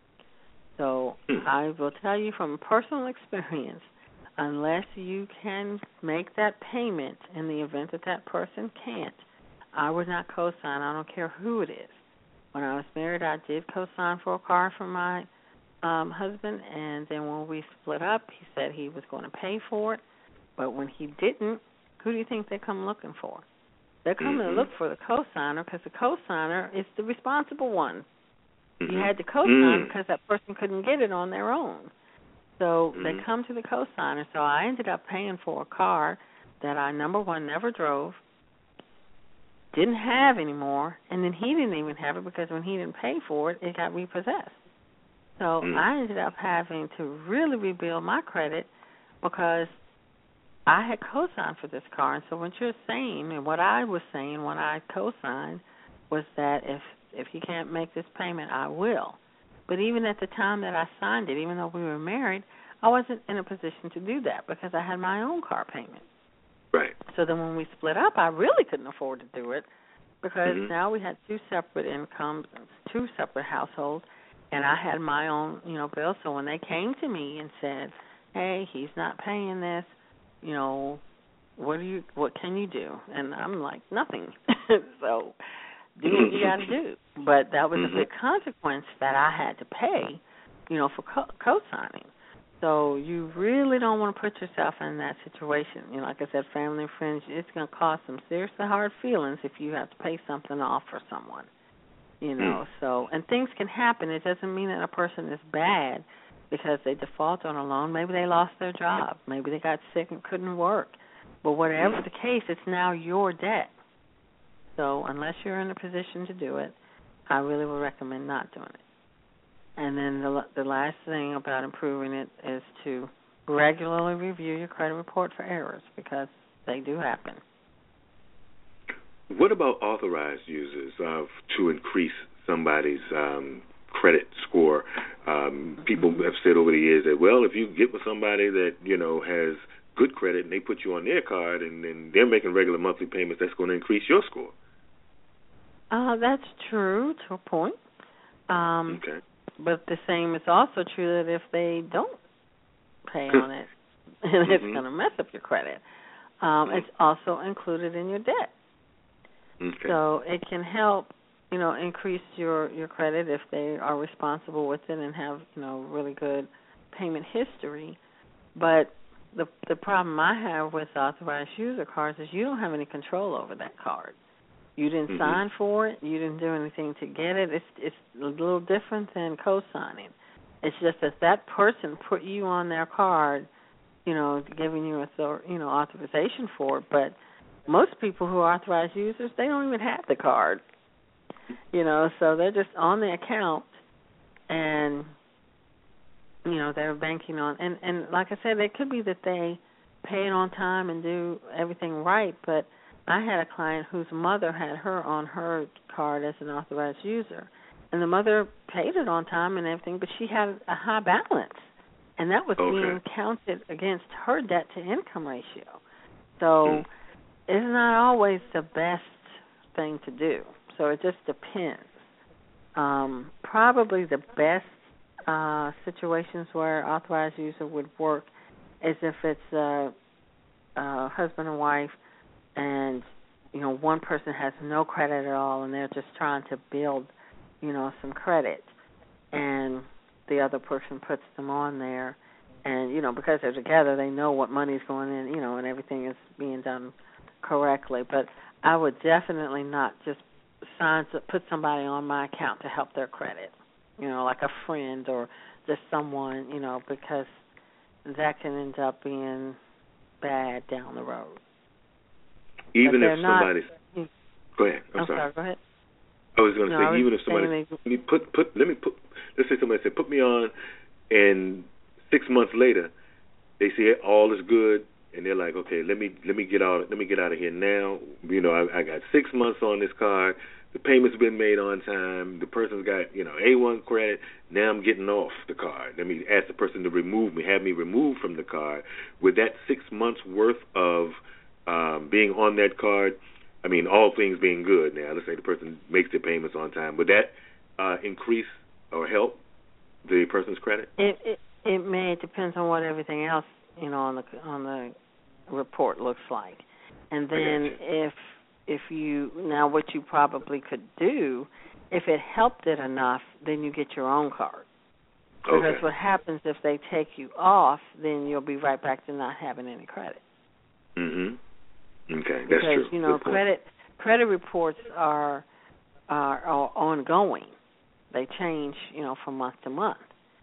So mm-hmm. I will tell you from personal experience, unless you can make that payment in the event that that person can't, I would not co-sign. I don't care who it is. When I was married, I did co-sign for a car for my um, husband, and then when we split up, he said he was going to pay for it. But when he didn't, who do you think they come looking for? They're coming mm-hmm. to look for the co-signer, because the co-signer is the responsible one. Mm-hmm. You had to co-sign mm-hmm. because that person couldn't get it on their own. So mm-hmm. they come to the co-signer. So I ended up paying for a car that I, number one, never drove, didn't have anymore, and then he didn't even have it because when he didn't pay for it, it got repossessed. So mm. I ended up having to really rebuild my credit because I had co-signed for this car. And so what you're saying, and what I was saying when I co-signed, was that if if you can't make this payment, I will. But even at the time that I signed it, even though we were married, I wasn't in a position to do that because I had my own car payment. Right. So then when we split up, I really couldn't afford to do it because mm-hmm. now we had two separate incomes, two separate households, and I had my own, you know, bill. So when they came to me and said, "Hey, he's not paying this, you know, what do you, what can you do?" And I'm like, nothing. So do what you got to do. But that was mm-hmm. a big consequence that I had to pay, you know, for co- co-signing. So you really don't want to put yourself in that situation. You know, like I said, family and friends, it's going to cause some seriously hard feelings if you have to pay something off for someone. You know, mm. so, and things can happen. It doesn't mean that a person is bad because they default on a loan. Maybe they lost their job. Maybe they got sick and couldn't work. But whatever the case, it's now your debt. So unless you're in a position to do it, I really would recommend not doing it. And then the, the last thing about improving it is to regularly review your credit report for errors because they do happen. What about authorized users uh, to increase somebody's um, credit score? Um, mm-hmm. People have said over the years that, well, if you get with somebody that, you know, has good credit and they put you on their card and then they're making regular monthly payments, that's going to increase your score. Uh, that's true to a point. Um, okay. But the same is also true that if they don't pay on it, mm-hmm. it's going to mess up your credit. Um, mm-hmm. It's also included in your debt. Okay. So it can help, you know, increase your, your credit if they are responsible with it and have, you know, really good payment history. But the the problem I have with authorized user cards is you don't have any control over that card. You didn't mm-hmm. sign for it. You didn't do anything to get it. It's it's a little different than co-signing. It's just that that person put you on their card, you know, giving you author, you know authorization for it. But most people who are authorized users, they don't even have the card, you know, so they're just on the account, and you know they're banking on. And and like I said, it could be that they pay it on time and do everything right, but I had a client whose mother had her on her card as an authorized user, and the mother paid it on time and everything, but she had a high balance, and that was okay. being counted against her debt-to-income ratio. So, mm. is not always the best thing to do. So it just depends. Um, probably the best uh, situations where authorized user would work is if it's a, a husband and wife, and you know one person has no credit at all, and they're just trying to build, you know, some credit, and the other person puts them on there, and you know because they're together, they know what money's going in, you know, and everything is being done correctly. But I would definitely not just sign to put somebody on my account to help their credit, you know, like a friend or just someone, you know, because that can end up being bad down the road. Even if somebody, not, go ahead. I'm, I'm sorry. sorry. Go ahead. I was going to no, say, even if somebody, they, let me put put let me put let's say somebody said put me on, and six months later, they see all is good, and they're like, okay, let me let me get out let me get out of here now. You know, I, I got six months on this card. The payment's been made on time. The person's got, you know, A one credit. Now I'm getting off the card. Let me ask the person to remove me, have me removed from the card. With that six months worth of um, being on that card, I mean, all things being good. Now, let's say the person makes their payments on time. Would that uh, increase or help the person's credit? It, it it may. It depends on what everything else, you know, on the on the report looks like, and then if. If you now, what you probably could do, if it helped it enough, then you get your own card. Because okay. what happens if they take you off, then you'll be right back to not having any credit. Mhm. Okay, that's because, true. Because you know, credit credit reports are, are are ongoing. They change, you know, from month to month.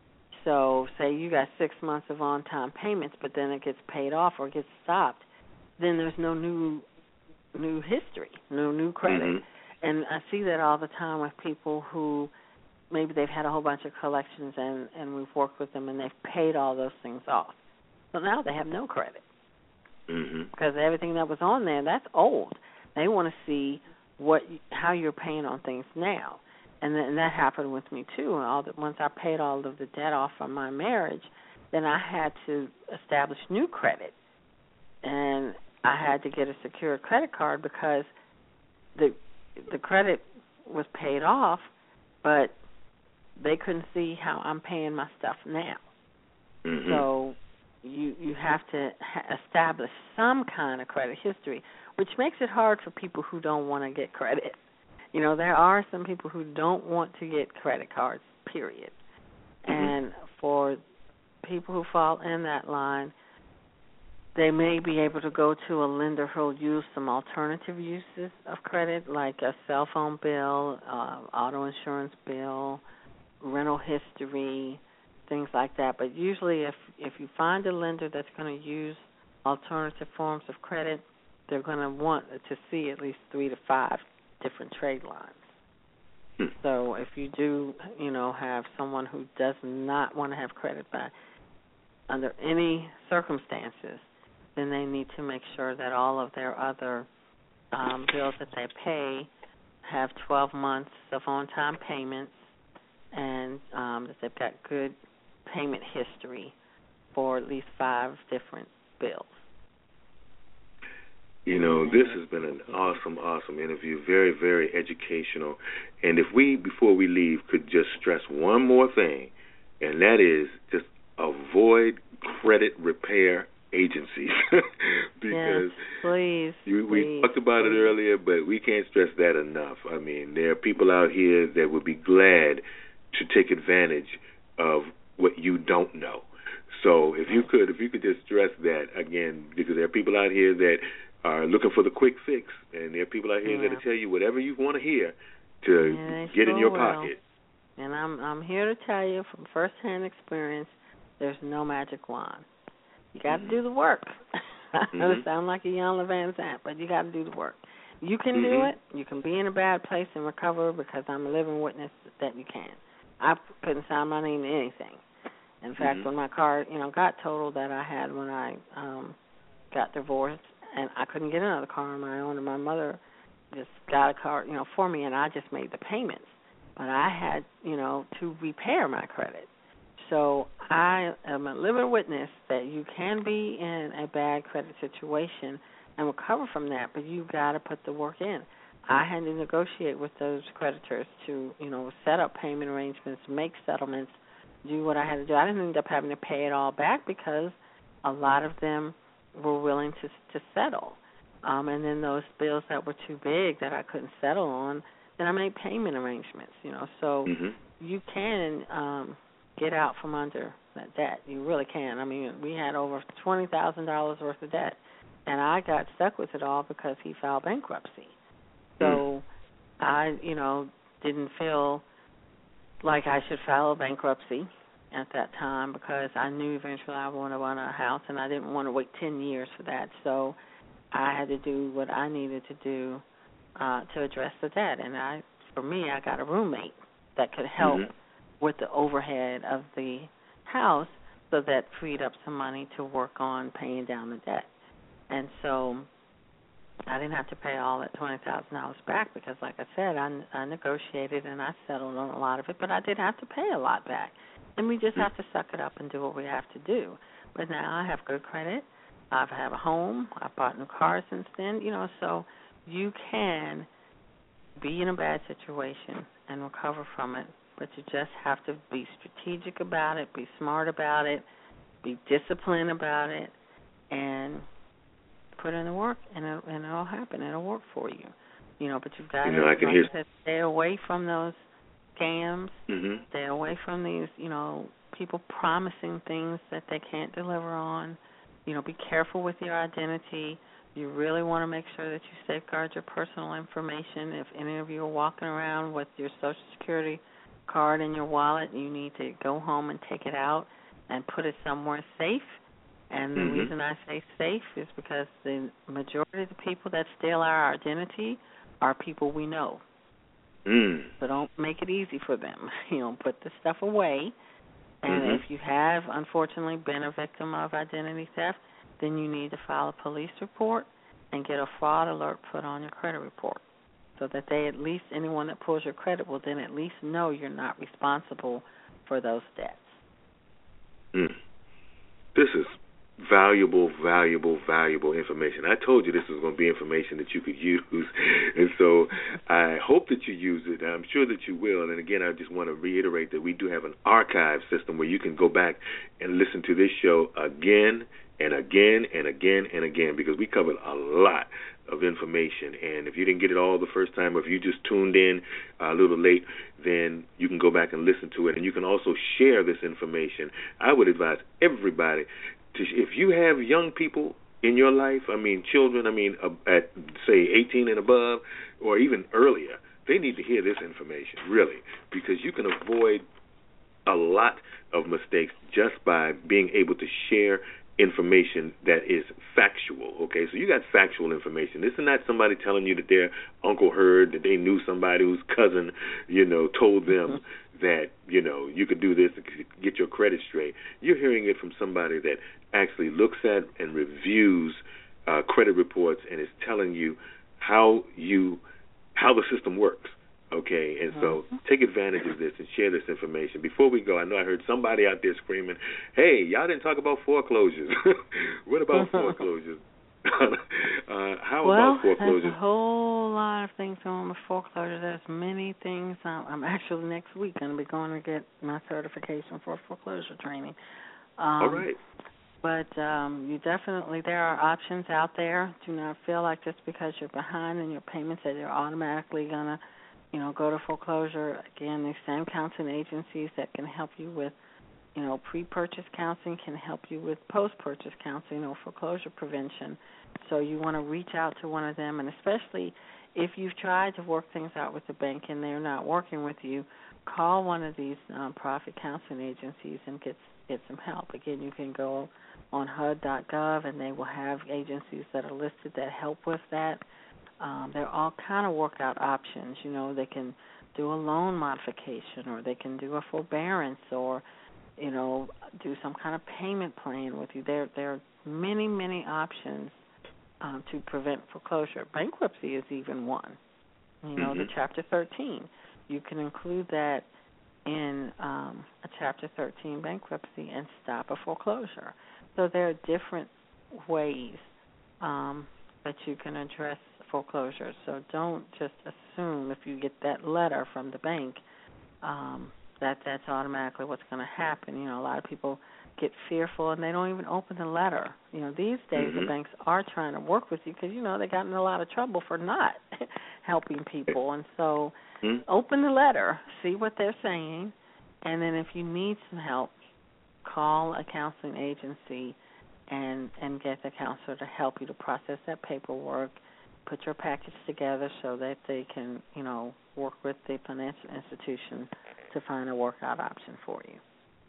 So, say you got six months of on-time payments, but then it gets paid off or gets stopped, then there's no new. new history, no new credit. Mm-hmm. And I see that all the time with people who maybe they've had a whole bunch of collections and, and we've worked with them and they've paid all those things off. So now they have no credit. Mm-hmm. Because everything that was on there, that's old. They want to see what how you're paying on things now. And, then, and that happened with me too. And all the, once I paid all of the debt off from my marriage, then I had to establish new credit. And I had to get a secured credit card because the the credit was paid off, but they couldn't see how I'm paying my stuff now. Mm-hmm. So you you have to ha- establish some kind of credit history, which makes it hard for people who don't want to get credit. You know, there are some people who don't want to get credit cards, period. Mm-hmm. And for people who fall in that line, they may be able to go to a lender who will use some alternative uses of credit, like a cell phone bill, uh, auto insurance bill, rental history, things like that. But usually if, if you find a lender that's going to use alternative forms of credit, they're going to want to see at least three to five different trade lines. Hmm. So if you do, you know, have someone who does not want to have credit by under any circumstances, then they need to make sure that all of their other um, bills that they pay have twelve months of on-time payments and um, that they've got good payment history for at least five different bills. You know, this has been an awesome, awesome interview, very, very educational. And if we, before we leave, could just stress one more thing, and that is just avoid credit repair agencies. Because yes, please, you, we please, talked about please. it earlier, but we can't stress that enough. I mean, there are people out here that would be glad to take advantage of what you don't know. So if you could, if you could just stress that again, because there are people out here that are looking for the quick fix, and there are people out here yeah. that will tell you whatever you want to hear to yeah, get sure in your will. pocket. And I'm I'm here to tell you from firsthand experience, there's no magic wand. You got to Mm-hmm. do the work. I know Mm-hmm. it sounds like a Iyanla Vanzant, but you got to do the work. You can mm-hmm. do it. You can be in a bad place and recover because I'm a living witness that you can. I couldn't sign my name to anything. In fact, mm-hmm. when my car, you know, got totaled that I had when I um, got divorced, and I couldn't get another car on my own, and my mother just got a car, you know, for me, and I just made the payments. But I had, you know, to repair my credit. So I am a living witness that you can be in a bad credit situation, and recover from that, but you got to put the work in. I had to negotiate with those creditors to, you know, set up payment arrangements, make settlements, do what I had to do. I didn't end up having to pay it all back because a lot of them were willing to to settle. Um, and then those bills that were too big that I couldn't settle on, then I made payment arrangements, you know. So mm-hmm. you can um, get out from under that debt. You really can. I mean, we had over twenty thousand dollars worth of debt, and I got stuck with it all because he filed bankruptcy. So mm. I, you know, didn't feel like I should file a bankruptcy at that time because I knew eventually I wanted to run a house, and I didn't want to wait ten years for that. So I had to do what I needed to do uh, to address the debt. And I, for me, I got a roommate that could help mm-hmm. with the overhead of the house, so that freed up some money to work on paying down the debt. And so I didn't have to pay all that twenty thousand dollars back because, like I said, I, I negotiated and I settled on a lot of it, but I did have to pay a lot back. And we just have to suck it up and do what we have to do. But now I have good credit. I have a home. I bought new cars since then, you know, so you can be in a bad situation and recover from it, but you just have to be strategic about it, be smart about it, be disciplined about it, and put in the work, and, it, and it'll happen. It'll work for you, you know. But you've got you know, to I can like hear... I said, stay away from those scams. Mm-hmm. Stay away from these, you know, people promising things that they can't deliver on. You know, be careful with your identity. You really want to make sure that you safeguard your personal information. If any of you are walking around with your Social Security card in your wallet, you need to go home and take it out and put it somewhere safe. And the mm-hmm. reason I say safe is because the majority of the people that steal our identity are people we know. Mm. So don't make it easy for them. You know, put the stuff away. And mm-hmm. if you have, unfortunately, been a victim of identity theft, then you need to file a police report and get a fraud alert put on your credit report so that they at least, anyone that pulls your credit will then at least know you're not responsible for those debts. Mm. This is valuable, valuable, valuable information. I told you this was going to be information that you could use, and so I hope that you use it. I'm sure that you will. And again, I just want to reiterate that we do have an archive system where you can go back and listen to this show again and again and again and again, because we covered a lot of information. And if you didn't get it all the first time, or if you just tuned in a little late, then you can go back and listen to it. And you can also share this information. I would advise everybody to, if you have young people in your life, I mean children, I mean uh, at, say, eighteen and above, or even earlier, they need to hear this information, really, because you can avoid a lot of mistakes just by being able to share information that is factual, okay? So you got factual information. This is not somebody telling you that their uncle heard that they knew somebody whose cousin, you know, told them that, you know, you could do this to get your credit straight. You're hearing it from somebody that actually looks at and reviews uh, credit reports and is telling you how you how the system works. Okay, and so take advantage of this and share this information. Before we go, I know I heard somebody out there screaming, hey, y'all didn't talk about foreclosures. What about foreclosures? uh, how well, about foreclosures? There's a whole lot of things going on with foreclosures. There's many things. Um, I'm actually next week going to be going to get my certification for foreclosure training. Um, All right. But um, you definitely, there are options out there. Do not feel like just because you're behind in your payments that you're automatically going to, you know, go to foreclosure. Again, the same counseling agencies that can help you with, you know, pre-purchase counseling can help you with post-purchase counseling or foreclosure prevention. So you want to reach out to one of them, and especially if you've tried to work things out with the bank and they're not working with you, call one of these nonprofit counseling agencies and get get some help. Again, you can go on H U D dot gov, and they will have agencies that are listed that help with that. Um, there are all kind of workout options. You know, they can do a loan modification, or they can do a forbearance, or, you know, do some kind of payment plan with you. There, there are many, many options um, to prevent foreclosure. Bankruptcy is even one. You know, mm-hmm. the Chapter thirteen. You can include that in um, a Chapter thirteen bankruptcy and stop a foreclosure. So there are different ways um, that you can address foreclosure. So don't just assume if you get that letter from the bank um, that that's automatically what's going to happen. You know, a lot of people get fearful and they don't even open the letter. You know, these days mm-hmm. the banks are trying to work with you because, you know, they got in a lot of trouble for not helping people. And so mm-hmm. open the letter, see what they're saying, and then if you need some help, call a counseling agency and and get the counselor to help you to process that paperwork, put your package together so that they can, you know, work with the financial institution to find a workout option for you.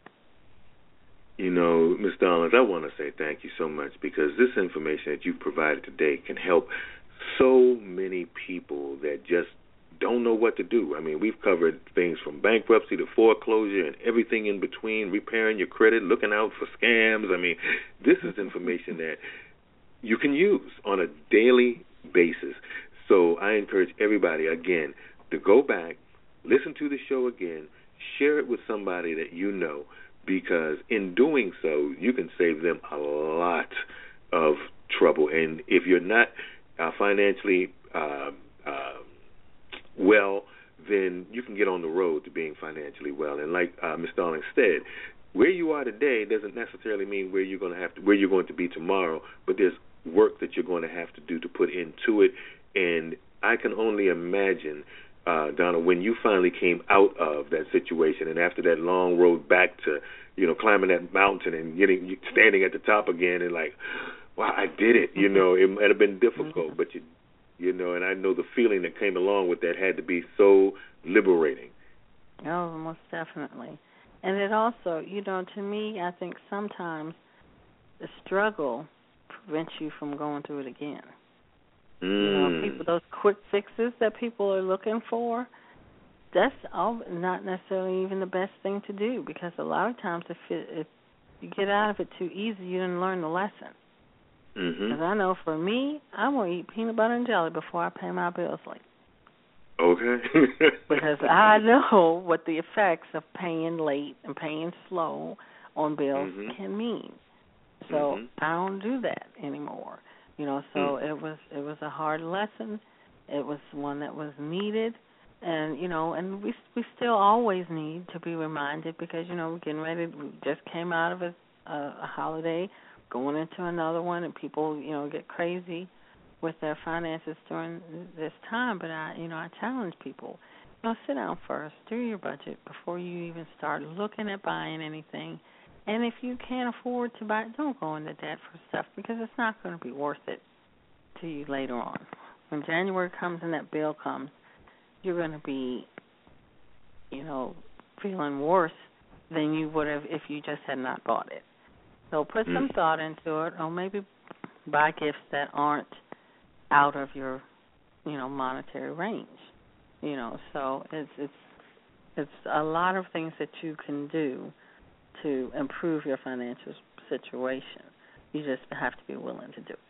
You know, Miz Dollins, I want to say thank you so much because this information that you've provided today can help so many people that just don't know what to do. I mean, we've covered things from bankruptcy to foreclosure and everything in between, repairing your credit, looking out for scams. I mean, this is information that you can use on a daily basis. So I encourage everybody, again, to go back, listen to the show again, share it with somebody that you know, because in doing so, you can save them a lot of trouble. And if you're not uh, financially uh, uh, well, then you can get on the road to being financially well. And like uh, Miz Dollins said, where you are today doesn't necessarily mean where you're going to have to, where you're going to be tomorrow, but there's work that you're going to have to do to put into it. And I can only imagine, uh, Donna, when you finally came out of that situation and after that long road back to, you know, climbing that mountain and getting standing at the top again and like, wow, I did it. You know, it might have been difficult, but you, you know, and I know the feeling that came along with that had to be so liberating. Oh, most definitely. And it also, you know, to me, I think sometimes the struggle prevents you from going through it again. Mm. You know, people, those quick fixes that people are looking for, that's all, not necessarily even the best thing to do, because a lot of times if, it, if you get out of it too easy, you didn't learn the lesson. Because mm-hmm. I know for me, I'm going to eat peanut butter and jelly before I pay my bills late. Okay. Because I know what the effects of paying late and paying slow on bills mm-hmm. can mean. So mm-hmm. I don't do that anymore. You know, so mm. it was it was a hard lesson. It was one that was needed, and you know, and we we still always need to be reminded because you know we're getting ready. We just came out of a, a, a holiday, going into another one, and people you know get crazy with their finances during this time. But I you know I challenge people, you know, sit down first, do your budget before you even start looking at buying anything. And if you can't afford to buy it, don't go into debt for stuff because it's not going to be worth it to you later on. When January comes and that bill comes, you're going to be, you know, feeling worse than you would have if you just had not bought it. So put some thought into it, or maybe buy gifts that aren't out of your, you know, monetary range. You know, so it's it's it's a lot of things that you can do to improve your financial situation. You just have to be willing to do it.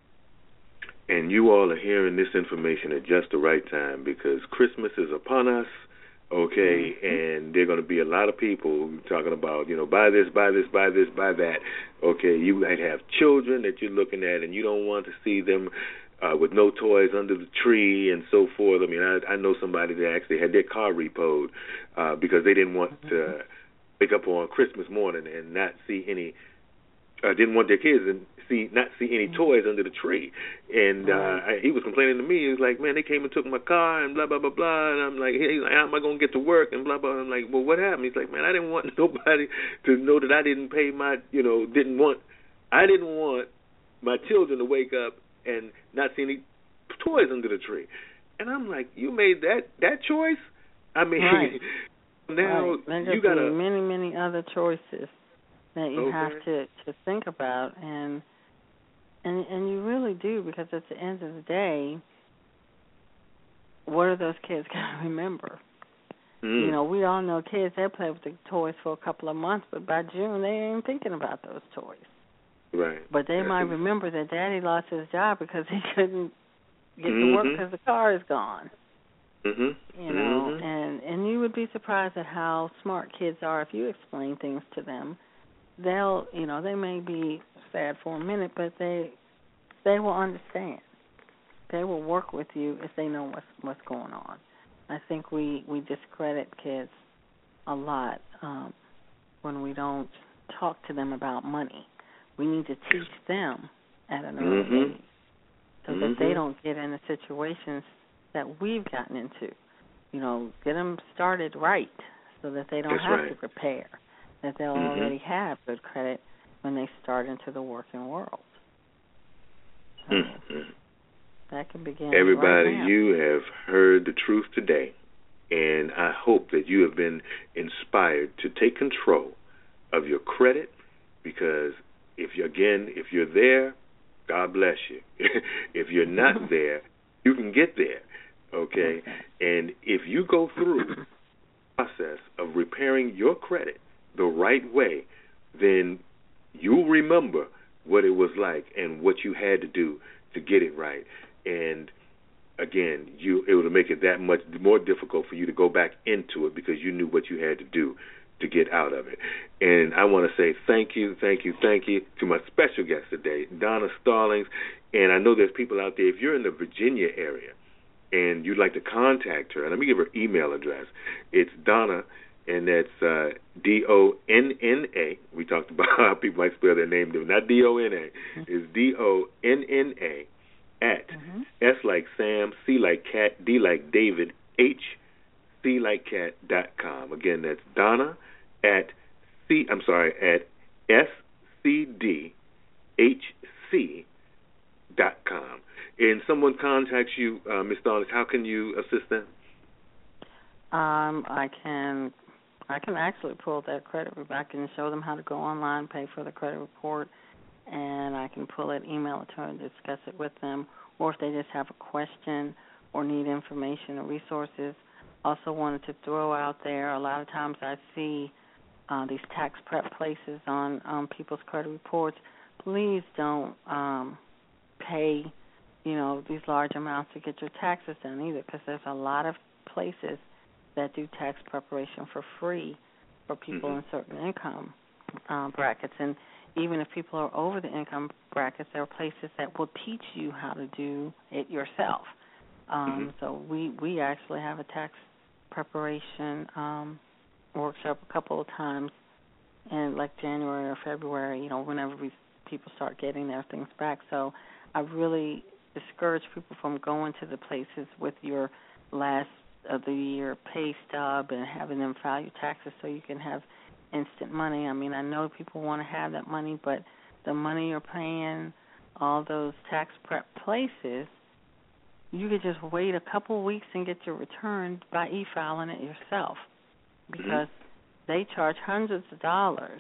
And you all are hearing this information at just the right time because Christmas is upon us, okay, mm-hmm. and there are going to be a lot of people talking about, you know, buy this, buy this, buy this, buy that. Okay, you might have children that you're looking at and you don't want to see them uh, with no toys under the tree and so forth. I mean, I, I know somebody that actually had their car repoed uh, because they didn't want to mm-hmm. wake up on Christmas morning and not see any, uh, didn't want their kids and see not see any toys under the tree. And uh, I, he was complaining to me. He was like, man, they came and took my car and blah, blah, blah, blah. And I'm like, hey, how am I going to get to work and blah, blah. I'm like, well, what happened? He's like, man, I didn't want nobody to know that I didn't pay my, you know, didn't want, I didn't want my children to wake up and not see any toys under the tree. And I'm like, you made that, that choice? I mean, right. now right. you got to many, many other choices that you okay. have to, to think about, and and and you really do, because at the end of the day, what are those kids going to remember? Mm. You know, we all know kids, they play with the toys for a couple of months, but by June they ain't thinking about those toys. Right. But they That's might it. remember that Daddy lost his job because he couldn't get mm-hmm. to work because the car is gone. Mm-hmm. You know, mm-hmm. and, and you would be surprised at how smart kids are if you explain things to them. They'll, you know, they may be sad for a minute, but they they will understand. they will work with you if they know what's what's going on. I think we, we discredit kids a lot um, when we don't talk to them about money. We need to teach them at an early mm-hmm. age so mm-hmm. that they don't get into situations that we've gotten into. You know, get them started right so that they don't That's have right. to prepare, that they'll mm-hmm. already have good credit when they start into the working world. So mm-hmm. that can begin Everybody, right now. you have heard the truth today, and I hope that you have been inspired to take control of your credit, because if you again, if you're there, God bless you. If you're not there, you can get there, okay? And if you go through the process of repairing your credit the right way, then you'll remember what it was like and what you had to do to get it right. And again, you it will make it that much more difficult for you to go back into it because you knew what you had to do to get out of it. And I want to say thank you, thank you, thank you to my special guest today, Donna Stallings. And I know there's people out there, if you're in the Virginia area and you'd like to contact her, and let me give her email address. It's Donna, and that's uh, D O N N A. We talked about how people might spell their name different. Not D O N A. It's D O N N A at mm-hmm. S like Sam, C like Cat, D like David, H, C like Cat dot com. Again, that's Donna at C, I'm sorry, at S C D H C dot com. And someone contacts you, uh, Miz Donna, how can you assist them? Um, I can I can actually pull that credit. I can show them how to go online, pay for the credit report, and I can pull it, email it to them, discuss it with them, or if they just have a question or need information or resources. Also wanted to throw out there, a lot of times I see uh, these tax prep places on um, people's credit reports. Please don't um, pay, you know, these large amounts to get your taxes done either, because there's a lot of places that do tax preparation for free for people mm-hmm. in certain income uh, brackets. And even if people are over the income brackets, there are places that will teach you how to do it yourself. Um, mm-hmm. So we, we actually have a tax preparation um, workshop a couple of times in like January or February, you know, whenever we, people start getting their things back. So I really discourage people from going to the places with your last of the year pay stub and having them file your taxes so you can have instant money. I mean, I know people want to have that money, but the money you're paying, all those tax prep places, you could just wait a couple of weeks and get your return by e-filing it yourself, because mm-hmm. they charge hundreds of dollars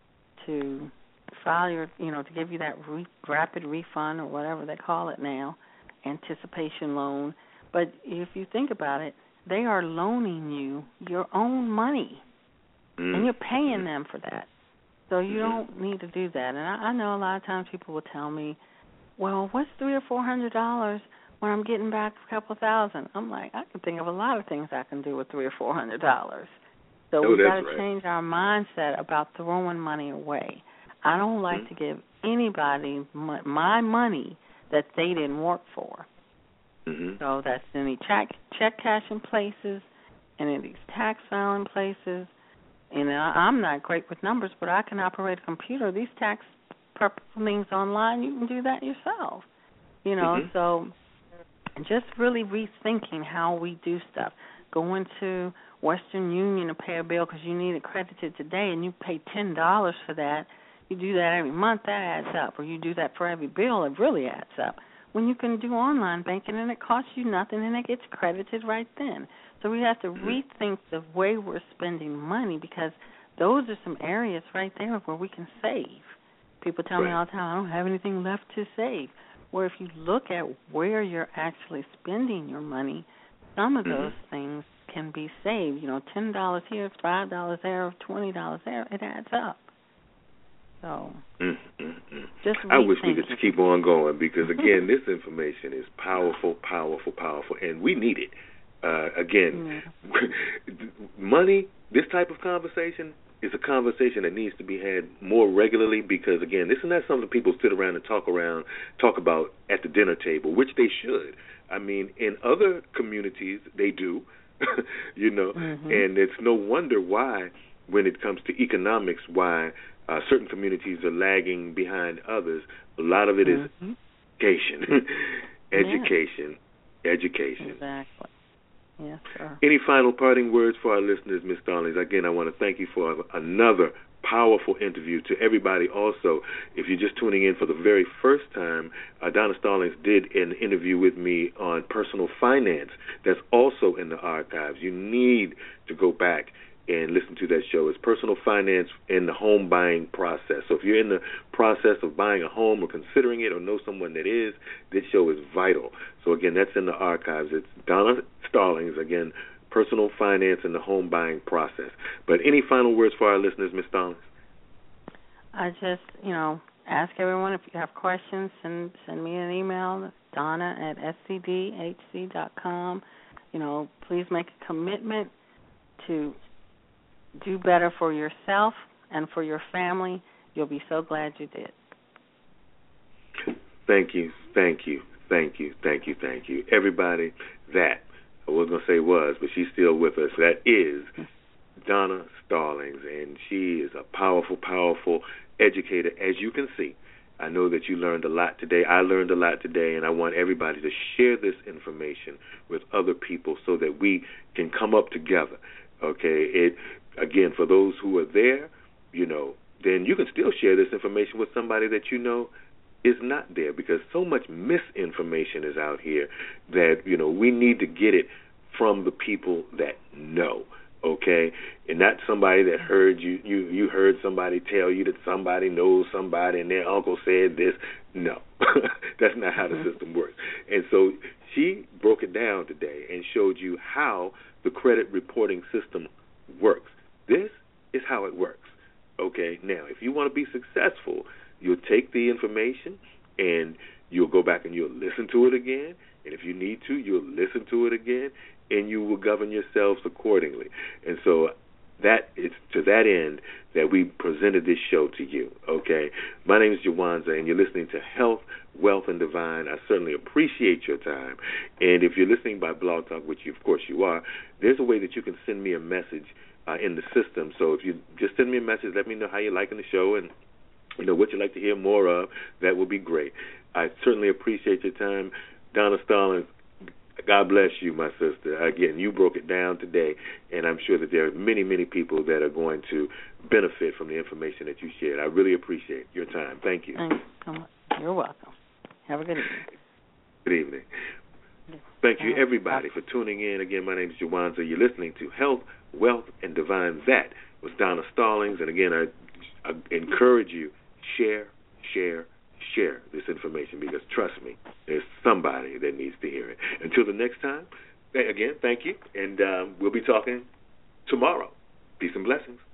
to file your, you know, to give you that re- rapid refund or whatever they call it now, anticipation loan. But if you think about it, they are loaning you your own money, mm-hmm. and you're paying them for that. So you mm-hmm. don't need to do that. And I, I know a lot of times people will tell me, well, what's three or four hundred dollars when I'm getting back a couple thousand? I'm like, I can think of a lot of things I can do with three or four hundred dollars. So oh, we've got to right. change our mindset about throwing money away. I don't like mm-hmm. to give anybody my, my money that they didn't work for. Mm-hmm. So that's any check check cashing places, any of these tax filing places. And I, I'm not great with numbers, but I can operate a computer. These tax prep things online, you can do that yourself. You know, mm-hmm. so just really rethinking how we do stuff. Going to Western Union to pay a bill because you need it credited today, and you pay ten dollars for that. You do that every month, that adds up. Or you do that for every bill, it really adds up. When you can do online banking and it costs you nothing and it gets credited right then. So we have to rethink the way we're spending money, because those are some areas right there where we can save. People tell right. me all the time, I don't have anything left to save. Where if you look at where you're actually spending your money, some of those mm-hmm. things can be saved. You know, ten dollars here, five dollars there, twenty dollars there, it adds up. So, mm-hmm. just I wish we could keep on going, because, again, this information is powerful, powerful, powerful, and we need it. Uh, again, yeah. money, this type of conversation, is a conversation that needs to be had more regularly because, again, this is not something people sit around and talk around, talk about at the dinner table, which they should. I mean, in other communities, they do, you know, mm-hmm. and it's no wonder why, when it comes to economics, why uh, certain communities are lagging behind others. A lot of it is mm-hmm. education, education, yeah. education. Exactly. Yes, sir. Any final parting words for our listeners, Miz Stallings? Again, I want to thank you for another powerful interview. To everybody also, if you're just tuning in for the very first time, uh, Donna Stallings did an interview with me on personal finance that's also in the archives. You need to go back and listen to that show. It's personal finance in the home buying process. So if you're in the process of buying a home or considering it or know someone that is, this show is vital. So again, that's in the archives. It's Donna Stallings, again, personal finance in the home buying process. But any final words for our listeners, Miz Stallings? I just, you know, ask everyone if you have questions, send send me an email, Donna at s c d h c dot com. You know, please make a commitment to do better for yourself and for your family. You'll be so glad you did. Thank you, thank you, thank you, thank you, thank you. Everybody, that, I was going to say was, but she's still with us. That is Donna Stallings, and she is a powerful, powerful educator, as you can see. I know that you learned a lot today. I learned a lot today, and I want everybody to share this information with other people so that we can come up together. Okay, it again, for those who are there, you know, then you can still share this information with somebody that you know is not there, because so much misinformation is out here that, you know, we need to get it from the people that know, okay? And not somebody that heard you, you, you heard somebody tell you that somebody knows somebody and their uncle said this. No, that's not how the system works. And so she broke it down today and showed you how the credit reporting system works. This is how it works, okay? Now, if you want to be successful, you'll take the information and you'll go back and you'll listen to it again. And if you need to, you'll listen to it again, and you will govern yourselves accordingly. And so that is to that end that we presented this show to you, okay? My name is Jawanza, and you're listening to Health, Wealth, and Divine. I certainly appreciate your time. And if you're listening by Blog Talk, which you, of course you are, there's a way that you can send me a message uh, in the system. So if you just send me a message, let me know how you're liking the show and, you know, what you'd like to hear more of. That would be great. I certainly appreciate your time. Donna Stallings, God bless you, my sister. Again, you broke it down today, and I'm sure that there are many, many people that are going to benefit from the information that you shared. I really appreciate your time. Thank you. You're welcome. Have a good evening. Good evening. Thank you, everybody, for tuning in. Again, my name is Jawanza. You're listening to Health, Wealth, and Divine. That was Donna Stallings. And again, I, I encourage you, share, share, share this information, because trust me, there's somebody that needs to hear it. Until the next time, again, thank you, and um, we'll be talking tomorrow. Peace and blessings.